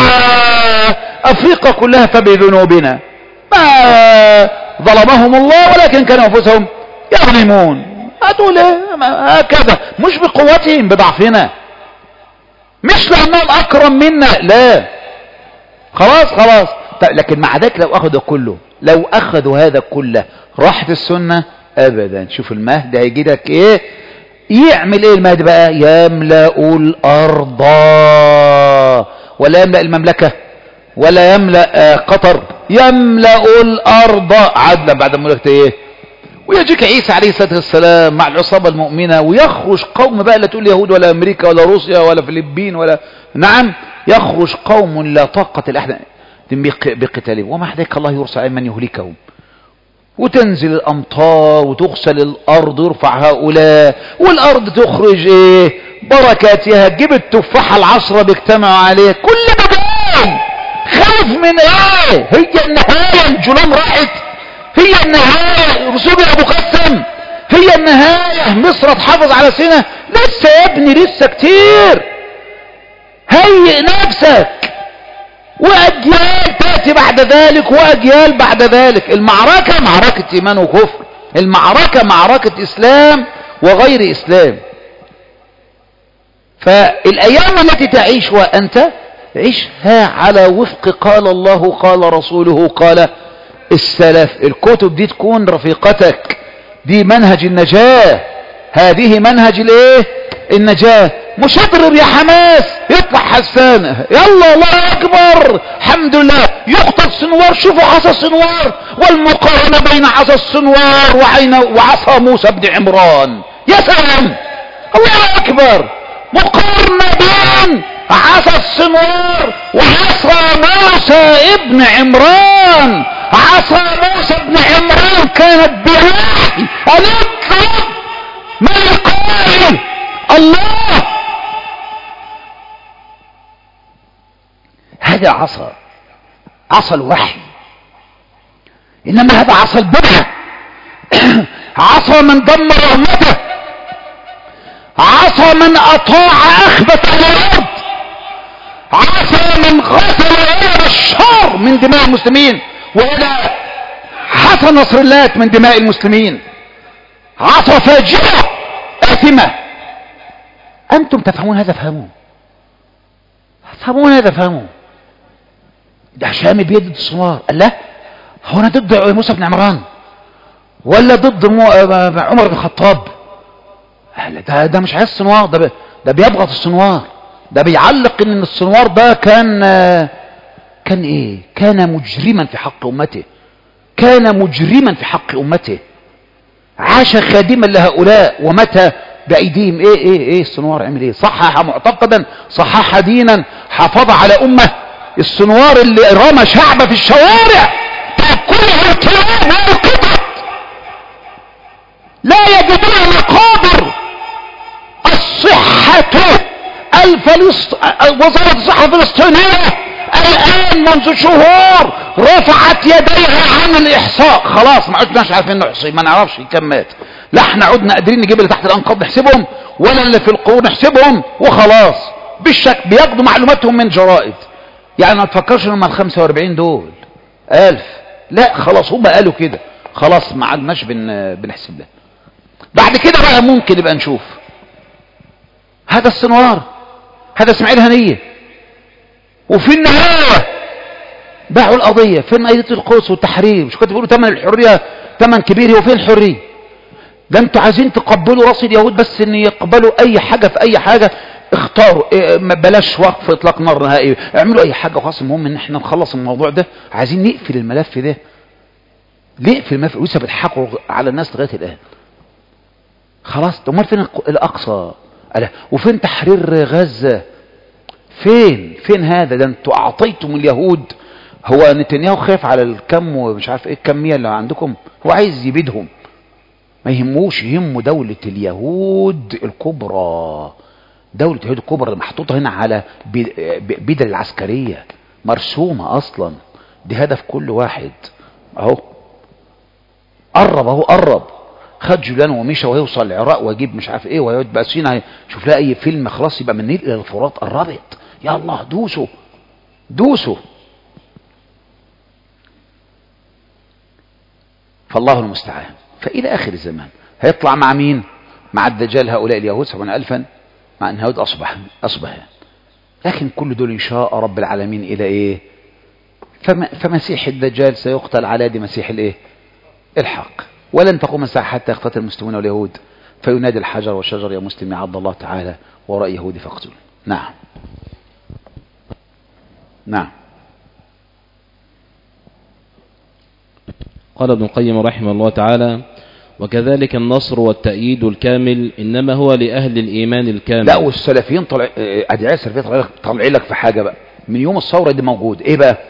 أفريقيا كلها فبذنوبنا. ما ظلمهم الله ولكن كانوا أنفسهم يظلمون. هتقول هكذا، مش بقوتهم، بضعفنا، مش لأنهم أكرم منا، لا. خلاص خلاص. لكن مع ذلك لو أخذوا كله، لو أخذوا هذا كله راحت السنة أبدا. شوف المهدي هيجي لك إيه؟ يعمل إيه المهدي بقى؟ يملأ الأرض، ولا يملأ المملكة ولا يملأ قطر، يملأ الأرض عدلا بعد مملكة إيه؟ ويجيك عيسى عليه الصلاة والسلام مع العصابة المؤمنة، ويخرج قوم بقى لا تقول يهود ولا أمريكا ولا روسيا ولا فلبين ولا، نعم، يخرج قوم لا طاقة لأحد بقتالهم، ومع ذلك الله يرسل عليهم من يهلكهم، وتنزل الأمطار وتغسل الأرض ويرفع هؤلاء، والأرض تخرج إيه؟ بركاتها. تجيب التفاحة العشرة بيجتمعوا عليه. كل مكان خاف من إيه؟ هي النهاية. الجولان راحت، هي النهاية. رسول أبو قسم، هي النهاية. مصر تحافظ على سنة، لسه يا ابني لسه كتير. هيئ نفسك، وأجيال تأتي بعد ذلك وأجيال بعد ذلك. المعركة معركة إيمان وكفر، المعركة معركة إسلام وغير إسلام. فالأيام التي تعيشها أنت عيشها على وفق قال الله قال رسوله قال السلف. الكتب دي تكون رفيقتك، دي منهج النجاة، هذه منهج الايه؟ النجاة. مش اضرب يا حماس، يطلع حسان، يلا الله اكبر الحمد لله، يقتل السنوار. شوفوا عصا السنوار والمقارنة بين عصا السنوار وعين وعصا موسى بن عمران. يا سلام، الله اكبر، مقارنة بين عصا السنوار وعصا موسى ابن عمران. عصا موسى ابن عمران كانت بوحي أن اطلب من القائل الله. هذا عصا عصا الوحي، إنما هذا عصا البدعة. عصا من دمر أمته، عصا من أطاع أخبث على الأرض، عصا من غسل إلى الشر من دماء المسلمين وإلى حسن نصر الله من دماء المسلمين. عصا فاجرة آثمة. أنتم تفهمون هذا؟ فهموا تفهمون هذا؟ فهموا. ده شامي بيد الصوار. قال لا، هو أنا ضد موسى بن عمران ولا ضد عمر بن الخطاب؟ ده ده مش عايز الصنوار، ده ده بيبغض الصنوار، ده بيعلق ان الصنوار ده كان كان ايه؟ كان مجرما في حق امته، كان مجرما في حق امته، عاش خادما لهؤلاء ومتى بايديهم. ايه ايه ايه الصنوار عمل ايه؟ صحح معتقدا، صحح دينا، حافظ على امه. الصنوار اللي رمى شعبه في الشوارع تاكلها الكلاب والقطط، لا يجدون مقابر. الصحة الفلسط... وزارة الصحة الفلسطينية الآن منذ شهور رفعت يديها عن الإحصاء. خلاص ما عدناش عارفين نحصي، ما نعرفش كم مات. لا احنا عدنا قادرين نجيب اللي تحت الأنقاض نحسبهم، ولا اللي في القبور نحسبهم، وخلاص بالشك بياخدوا معلوماتهم من جرائد. يعني ما تفكرش ان هم ال خمسة وأربعين دول ألف، لا خلاص هم قالوا كده، خلاص ما عدناش بن... بنحسب ده. بعد كده بقى ممكن يبقى نشوف. هذا السنوار، هذا اسماعيل هنية. وفي النهاية باعوا القضية. فين قضية القدس والتحرير؟ مش كنت بيقولوا ثمن الحرية ثمن كبير؟ هو فين الحرية؟ ده انتوا عايزين تقبلوا راس اليهود بس ان يقبلوا اي حاجة في اي حاجة. اختاروا إيه، بلاش وقف اطلاق نار نهائي، اعملوا اي حاجة وخلاص، المهم ان احنا نخلص الموضوع ده. عايزين نقفل الملف ده، نقفل الملف. ولسه بيضحكوا على الناس لغاية الان. خلاص امال فين الاقصى؟ ألا وفين تحرير غزة؟ فين فين هذا؟ ده انتوا اعطيتم اليهود. هو نتنياهو خايف على الكم ومش عارف ايه الكمية اللي عندكم، هو عايز يبيدهم. ما يهموش، يهمه دولة اليهود الكبرى. دولة اليهود الكبرى محطوطة هنا على بدل العسكرية مرسومة اصلا. دي هدف كل واحد. اهو قرب، اهو قرب. خد جولان ومشى ويوصل العراق ويجيب مش عارف ايه ويقعد بقى سينا شوف لها اي فيلم خلاص يبقى من النيل الى الفرات قربت. يا الله دوسوا دوسوا. فالله المستعان. فالى اخر الزمان هيطلع مع مين؟ مع الدجال هؤلاء اليهود سبعين الفا، مع ان اليهود اصبح اصبح لكن كل دول ان شاء رب العالمين الى ايه؟ فم فمسيح الدجال سيقتل على يد مسيح الايه؟ الحق. ولن تقوم الساعة حتى يقتتل المسلمون واليهود فينادي الحجر والشجر يا مسلم يا عبد الله تعالى وراء يهودي فاقتل. نعم نعم. قال ابن القيم رحمه الله تعالى: وكذلك النصر والتأييد الكامل إنما هو لأهل الإيمان الكامل. لا والسلفيين طلع أدعاء السلفيين طلعين لك في حاجة بقى من يوم الثورة دي موجود. إيه بقى؟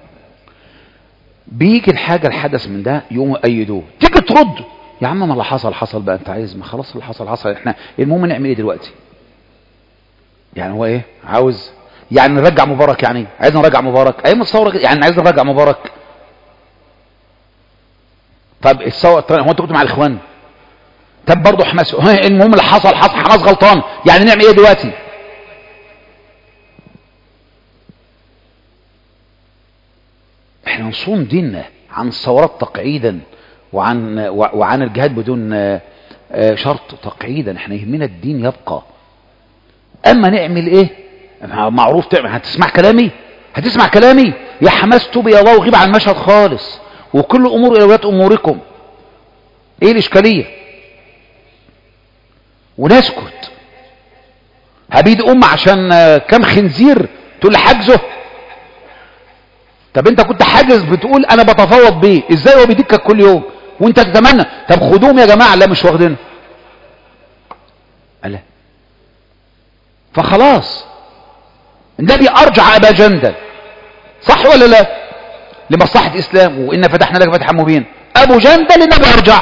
بيجي الحاجة الحدث من ده يقوموا يأيدوه. تيجي ترد يا عم ما اللي حصل حصل بقى، انت عايز ما خلاص اللي حصل حصل، احنا المهم نعمل ايه دلوقتي؟ يعني هو ايه عاوز؟ يعني نرجع مبارك؟ يعني عايز نرجع مبارك ايام الثوره؟ يعني عايز نرجع مبارك؟ طب الثوره هو انت كنت مع الاخوان؟ طب برضه حماس المهم اللي حصل حصل، حماس غلطان، يعني نعمل ايه دلوقتي؟ احنا نصون ديننا عن الثورات تقعيدا وعن وعن الجهاد بدون شرط تقعيدا. احنا يهمنا الدين يبقى. اما نعمل ايه؟ معروف تعمل. هتسمع كلامي؟ هتسمع كلامي يا حماس توب يا الله وغيب عن المشهد خالص وكل امور الى ولاة اموركم. ايه الاشكاليه؟ ونسكت. هبيد ام عشان كم خنزير تقول لي حاجزه؟ طب انت كنت حاجز بتقول انا بتفاوض بيه، ازاي هو بيديك كل يوم وانت تتمنى؟ طب خدوهم يا جماعه. لا مش واخدينهم. لا فخلاص النبي أرجع أبا جندل، صح ولا لا؟ لمصلحة إسلام، وإن فتحنا لك فتحا مبين. أبو جندل النبي أرجع.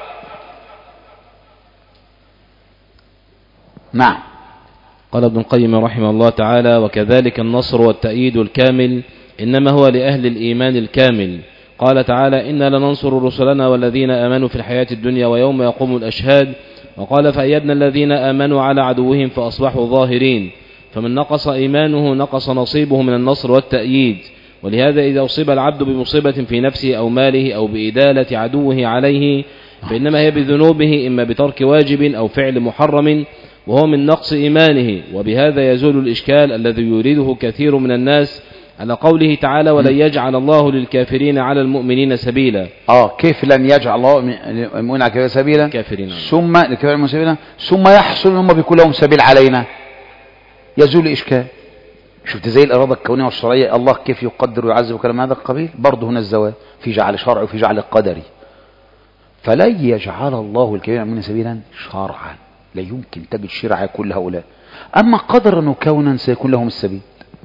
نعم. قال ابن القيم رحمه الله تعالى: وكذلك النصر والتأييد الكامل إنما هو لأهل الإيمان الكامل. قال تعالى: إنا لننصر رسلنا والذين آمنوا في الحياة الدنيا ويوم يقوم الأشهاد. وقال: فأيدنا الذين آمنوا على عدوهم فأصبحوا ظاهرين. فمن نقص إيمانه نقص نصيبه من النصر والتأييد. ولهذا إذا أصيب العبد بمصيبة في نفسه أو ماله أو بإدالة عدوه عليه فإنما هي بذنوبه، إما بترك واجب أو فعل محرم، وهو من نقص إيمانه. وبهذا يزول الإشكال الذي يريده كثير من الناس على قوله تعالى: ولن يجعل الله للكافرين على المؤمنين سبيلا. اه كيف لن يجعل الله للمؤمنين على الكافرين سبيلا؟ كافرين ثم للكافرين سبيلا ثم يحصل هم بيكون لهم سبيل علينا، يزول الإشكال. شفت زي الإرادة الكونية والشرعية، الله كيف يقدر ويعذب وكلام هذا القبيل. برضه هنا الزواج في جعل شرعي وفي جعل قدري. فلن يجعل الله الكافرين على المؤمنين سبيلا شرعا، لا يمكن تجد شرع كل هؤلاء. أما قدرا وكونا سيكون لهم السبيل.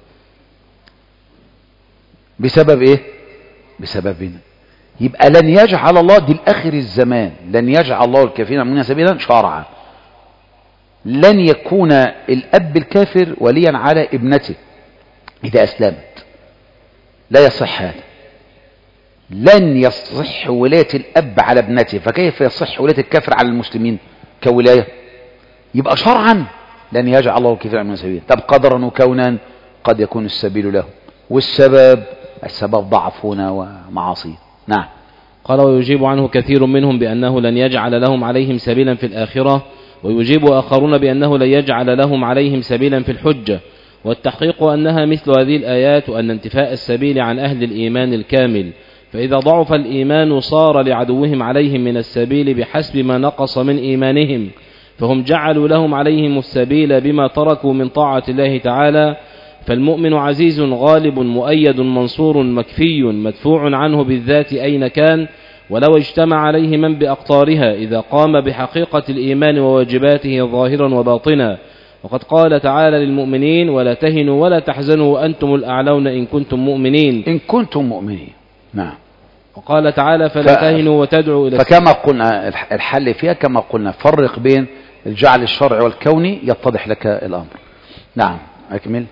بسبب إيه؟ بسببنا. يبقى لن يجعل الله دي لآخر الزمان، لن يجعل الله الكافرين على المؤمنين سبيلا شرعا. لن يكون الأب الكافر وليا على ابنته إذا أسلمت، لا يصح هذا. لن يصح ولاية الأب على ابنته، فكيف يصح ولاية الكافر على المسلمين كولاية؟ يبقى شرعا لن يجعل الله الكافرين على المؤمنين سبيلا. طب قدرا وكونا قد يكون السبيل له، والسبب السبب ضعفنا ومعاصينا. نعم. قال: ويجيب عنه كثير منهم بأنه لن يجعل لهم عليهم سبيلا في الآخرة، ويجيب آخرون بأنه لن يجعل لهم عليهم سبيلا في الحجة. والتحقيق أنها مثل هذه الآيات، وأن انتفاء السبيل عن أهل الإيمان الكامل. فإذا ضعف الإيمان صار لعدوهم عليهم من السبيل بحسب ما نقص من إيمانهم، فهم جعلوا لهم عليهم السبيل بما تركوا من طاعة الله تعالى. فالمؤمن عزيز غالب مؤيد منصور مكفي مدفوع عنه بالذات أين كان، ولو اجتمع عليه من بأقطارها إذا قام بحقيقة الإيمان وواجباته ظاهرا وباطنا. وقد قال تعالى للمؤمنين: ولا تهنوا ولا تحزنوا وأنتم الأعلون إن كنتم مؤمنين. إن كنتم مؤمنين. نعم. وقال تعالى: فلا ف... تهنوا وتدعوا إلى فكما قلنا الحل فيها كما قلنا فرق بين الجعل الشرعي والكوني يتضح لك الأمر. نعم أكمل.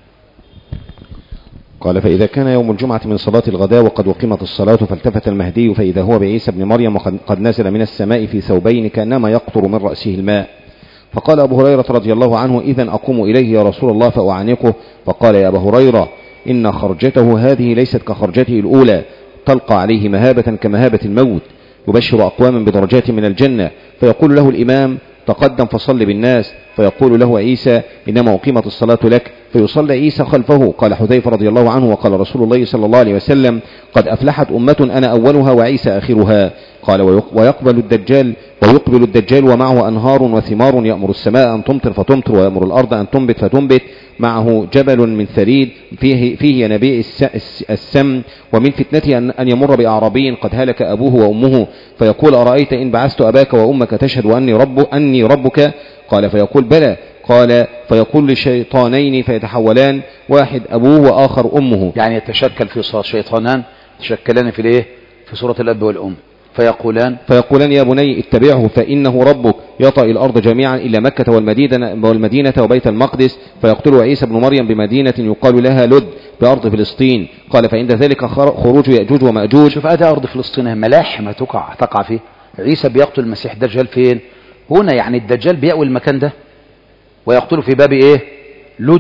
قال: فإذا كان يوم الجمعة من صلاة الغداء وقد أقيمت الصلاة فالتفت المهدي فإذا هو بعيسى بن مريم قد نزل من السماء في ثوبين كأنما يقطر من رأسه الماء. فقال أبو هريرة رضي الله عنه: إذن أقوم إليه يا رسول الله فأعانقه. فقال: يا أبا هريرة إن خرجته هذه ليست كخرجته الأولى، تلقى عليه مهابة كمهابة الموت، يبشر أقواما بدرجات من الجنة. فيقول له الإمام: تقدم فصل بالناس. فيقول له عيسى: إنما أقيمت الصلاة لك. فيصلي عيسى خلفه. قال حذيفة رضي الله عنه: وقال رسول الله صلى الله عليه وسلم: قد أفلحت أمة أنا أولها وعيسى آخرها. قال: ويقبل الدجال ويقبل الدجال ومعه أنهار وثمار، يأمر السماء أن تمطر فتمطر ويأمر الأرض أن تنبت فتنبت، معه جبل من ثريد فيه, فيه ينابيع السم. ومن فتنته أن يمر بأعرابي قد هلك أبوه وأمه فيقول: أرأيت إن بعثت أباك وأمك تشهد أني, رب أني ربك؟ قال: فيقول: بلى. قال: فيقول لشيطانين فيتحولان، واحد أبوه وآخر أمه. يعني يتشكل في صورة شيطانان تشكلان في الايه؟ في صورة الأب والأم. فيقولان فيقولان: يا بني اتبعه فإنه ربك يطأ الأرض جميعا إلا مكة والمدينة, والمدينة وبيت المقدس. فيقتل عيسى بن مريم بمدينة يقال لها لد بأرض فلسطين. قال: فعند ذلك خروج يأجوج ومأجوج. شوف هذه أرض فلسطين ملاحم تقع تقع فيه. عيسى بيقتل المسيح الدجال فين؟ هنا. يعني الدجال بيأوي المكان ده ويقتله في باب ايه؟ لد.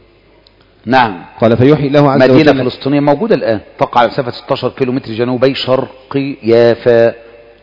نعم. قال: فيوحي الله عز وجل. مدينة فلسطينية موجودة الآن تقع على مسافة ستة عشر كيلومتر جنوبي شرقي يافا.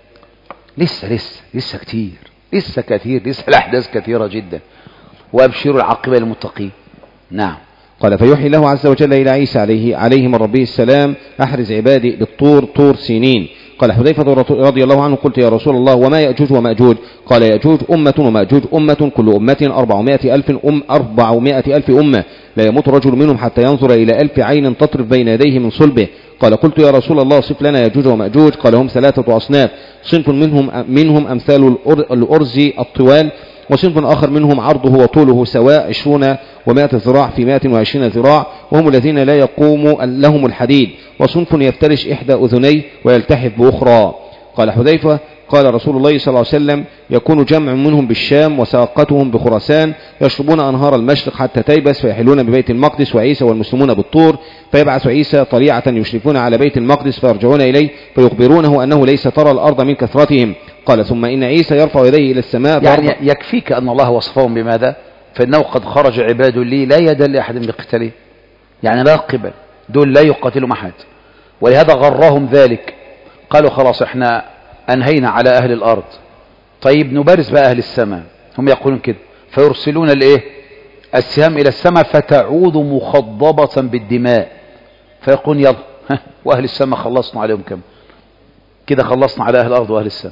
لسه لسه لسه كتير لسه كثير لسه الأحداث كثيرة جدا. وأبشروا العاقبة للمتقين. نعم. قال: فيوحي الله عز وجل إلى عيسى عليه, عليه من ربه السلام: أحرز عبادي للطور طور سينين. قال حذيفة رضي الله عنه: قلت يا رسول الله وما يأجوج ومأجوج؟ قال: يأجوج أمة ومأجوج أمة، كل أمة أربعمائة ألف أم أربعمائة ألف أمة، لا يموت رجل منهم حتى ينظر إلى ألف عين تطرف بين يديه من صلبه. قال: قلت يا رسول الله صف لنا يأجوج ومأجوج. قال: هم ثلاثة أصناف، صنف منهم منهم أمثال الأرز الطوال، وصنف آخر منهم عرضه وطوله سواء عشرون ومائة ذراع في مائة وعشرين ذراع، وهم الذين لا يقوم لهم الحديد. وصنف يفترش إحدى أذنيه ويلتحف بأخرى. قال حذيفة قال رسول الله صلى الله عليه وسلم يكون جمع منهم بالشام وساقتهم بخراسان يشربون أنهار المشرق حتى تيبس فيحلون ببيت المقدس وعيسى والمسلمون بالطور، فيبعث عيسى طليعة يشرفون على بيت المقدس فيرجعون إليه فيخبرونه أنه ليس ترى الأرض من كثرتهم. قال ثم إن عيسى يرفع يديه إلى السماء. يعني يكفيك أن الله وصفهم بماذا؟ فإنه قد خرج عباد لي لا يد لأحد بقتاله، يعني لا قبل، دول لا يقاتلوا أحد، ولهذا غرهم ذلك. قالوا خلاص احنا أنهينا على أهل الأرض، طيب نبارز بقى أهل السماء. هم يقولون كده، فيرسلون الإيه؟ السهام إلى السماء فتعود مخضبة بالدماء، فيقول يلا وأهل السماء خلصنا عليهم كم كده، خلصنا على أهل الأرض وأهل السماء،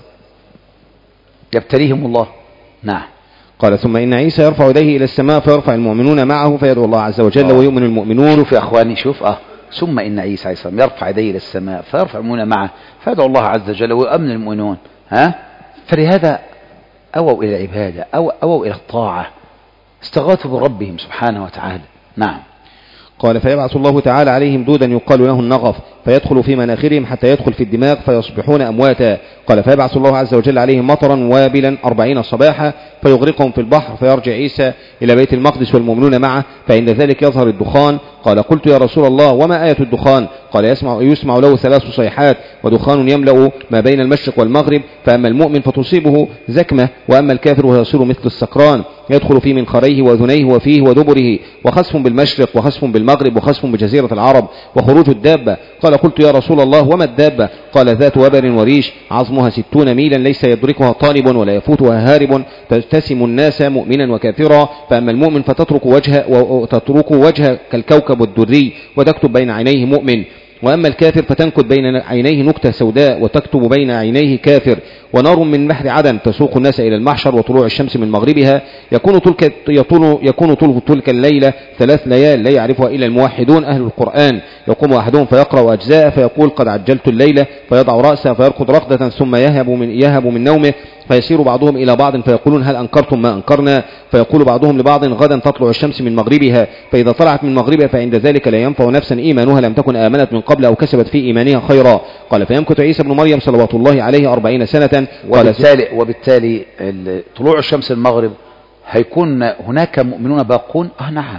يبتليهم الله. نعم. قال ثم إن عيسى يرفع يديه إلى السماء فيرفع المؤمنون معه فيدعو الله عز وجل أوه. ويؤمن المؤمنون. شوف يا أخواني، شوف أه ثم إن عيسى عليه السلام يرفع يديه إلى السماء فيرفع المؤمنون معه فيدعو الله عز وجل ويؤمن المؤمنون. ها، فلهذا أووا إلى العبادة، أو أووا إلى الطاعة، استغاثوا بربهم سبحانه وتعالى. نعم. قال فيبعث الله تعالى عليهم دودا يقال له النغف فيدخل في مناخرهم حتى يدخل في الدماغ فيصبحون أمواتا. قال فيبعث الله عز وجل عليهم مطرا وابلا أربعين صباحا فيغرقهم في البحر فيرجع عيسى إلى بيت المقدس والمؤمنون معه، فعند ذلك يظهر الدخان. قال قلت يا رسول الله وما آية الدخان؟ قال يسمع, يسمع له ثلاث صيحات ودخان يملأ ما بين المشرق والمغرب، فأما المؤمن فتصيبه زكمة وأما الكافر ويصير مثل السكران يدخل في منخريه وأذنيه وفيه ودبره، وخسف بالمشرق وخسف بالمغرب وخسف بجزيرة العرب وخروج الدابة. قال قلت يا رسول الله وما الدابة؟ قال ذات وبر وريش عظمها ستون ميلا ليس يدركها طالب ولا يفوتها هارب تبتسم الناس مؤمنا وكافرا، فأما المؤمن فتترك وجه وتترك وجه كالكوكب الدري وتكتب بين عينيه مؤمن، وأما الكافر فتنكت بين عينيه نكتة سوداء وتكتب بين عينيه كافر. ونار من بحر عدن تسوق الناس إلى المحشر وطلوع الشمس من مغربها، يكون تلك يطول يكون طول تلك الليلة ثلاث ليال لا يعرفها إلا الموحدون أهل القرآن. يقوم أحدهم فيقرأ أجزاء فيقول قد عجلت الليلة فيضع رأسه فيركض ركضة ثم يهب من يهب من نومه، فيسير بعضهم إلى بعض فيقولون هل أنكرتم ما أنكرنا؟ فيقول بعضهم لبعض غدا تطلع الشمس من مغربها، فإذا طلعت من مغربها فعند ذلك لا ينفع نفسا إيمانها لم تكن آمنت من قبل أو كسبت في إيمانها خيرا. قال فيمكث عيسى بن مريم صلوات الله عليه أربعين سنة. وبالتالي, وبالتالي طلوع الشمس المغرب هيكون هناك مؤمنون باقون. آه نعم.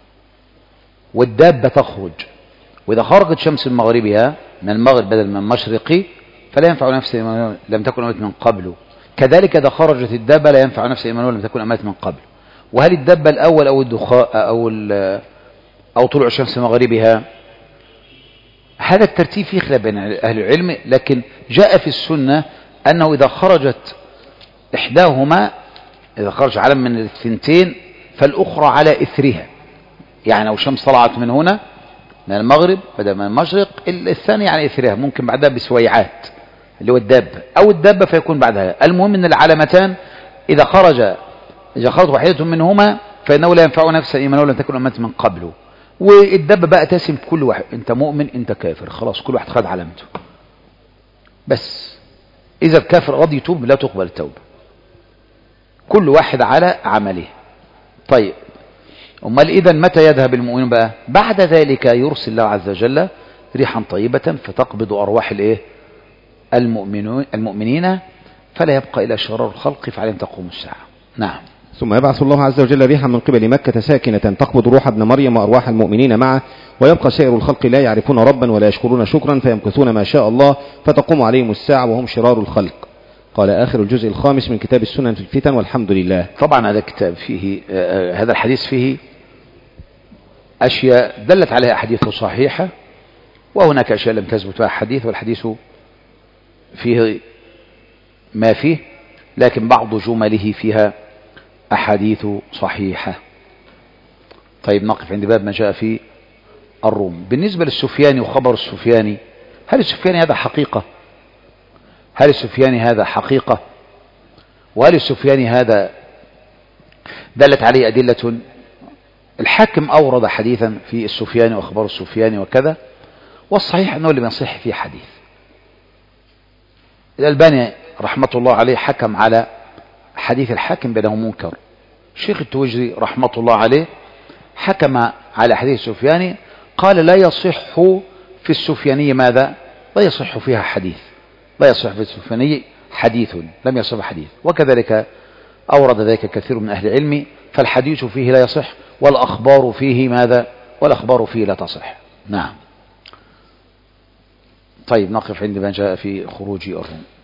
والدابة تخرج، وإذا خرجت شمس مغربها من المغرب بدل من مشرقي فلا ينفع نفس إيمانها لم تكن آمنت من قبل. كذلك إذا خرجت الدابة لا ينفع نفس إيمانها لم تكن آمنت من قبل. وهل الدابة الأول أو الدخاء أو أو طلوع الشمس مغربها؟ هذا الترتيب فيه خلاف بين أهل العلم، لكن جاء في السنة أنه إذا خرجت إحداهما، إذا خرج علم من الثنتين فالأخرى على إثرها، يعني لو شمس طلعت من هنا من المغرب بدل من المشرق الثانية على إثرها، ممكن بعدها بسويعات اللي هو الدابة أو الدابة فيكون بعدها. المهم أن العلامتان إذا خرج إذا خرجت واحدة منهما فإنه لا ينفع نفسا إيمانه لم تكن آمنت من قبله. والدابة بقى تسم كل واحد، أنت مؤمن أنت كافر، خلاص كل واحد خد علامته. بس إذا الكافر غض يتوب لا تقبل التوبة، كل واحد على عمله. طيب أمال إذا متى يذهب المؤمنون بقى؟ بعد ذلك يرسل الله عز وجل ريحا طيبة فتقبض أرواح الإيه؟ المؤمنون المؤمنين فلا يبقى إلى شرار الخلق فعليهم تقوم الساعة. نعم. ثم يبعث الله عز وجل ريحا من قبل مكة ساكنة تقبض روح ابن مريم وأرواح المؤمنين معه، ويبقى سائر الخلق لا يعرفون ربا ولا يشكرون شكرا فيمكثون ما شاء الله فتقوم عليهم الساعة وهم شرار الخلق. قال آخر الجزء الخامس من كتاب السنن في الفتن والحمد لله. طبعا هذا الكتاب فيه آه هذا الحديث فيه أشياء دلت عليها أحاديث صحيحة، وهناك أشياء لم تثبت بها حديث، والحديث فيه ما فيه، لكن بعض جمله فيها أحاديث صحيحة. طيب نقف عند باب ما جاء في الروم. بالنسبة للسفياني وخبر السفياني، هل السفياني هذا حقيقة؟ هل السفياني هذا حقيقة؟ وهل السفياني هذا دلت عليه أدلة؟ الحاكم أورد حديثا في السفياني وأخبار السفياني وكذا، والصحيح أنه لم يصح فيه حديث. الألباني رحمة الله عليه حكم على حديث الحاكم بأنه منكر. الشيخ التوجري رحمة الله عليه حكم على حديث السفياني، قال لا يصح في السفياني ماذا؟ لا يصح فيها حديث، لا يصح في السفياني حديث، لم يصح حديث. وكذلك أورد ذلك كثير من أهل العلم، فالحديث فيه لا يصح والأخبار فيه ماذا؟ والأخبار فيه لا تصح. نعم. طيب نقف عند ما جاء في خروج الروم.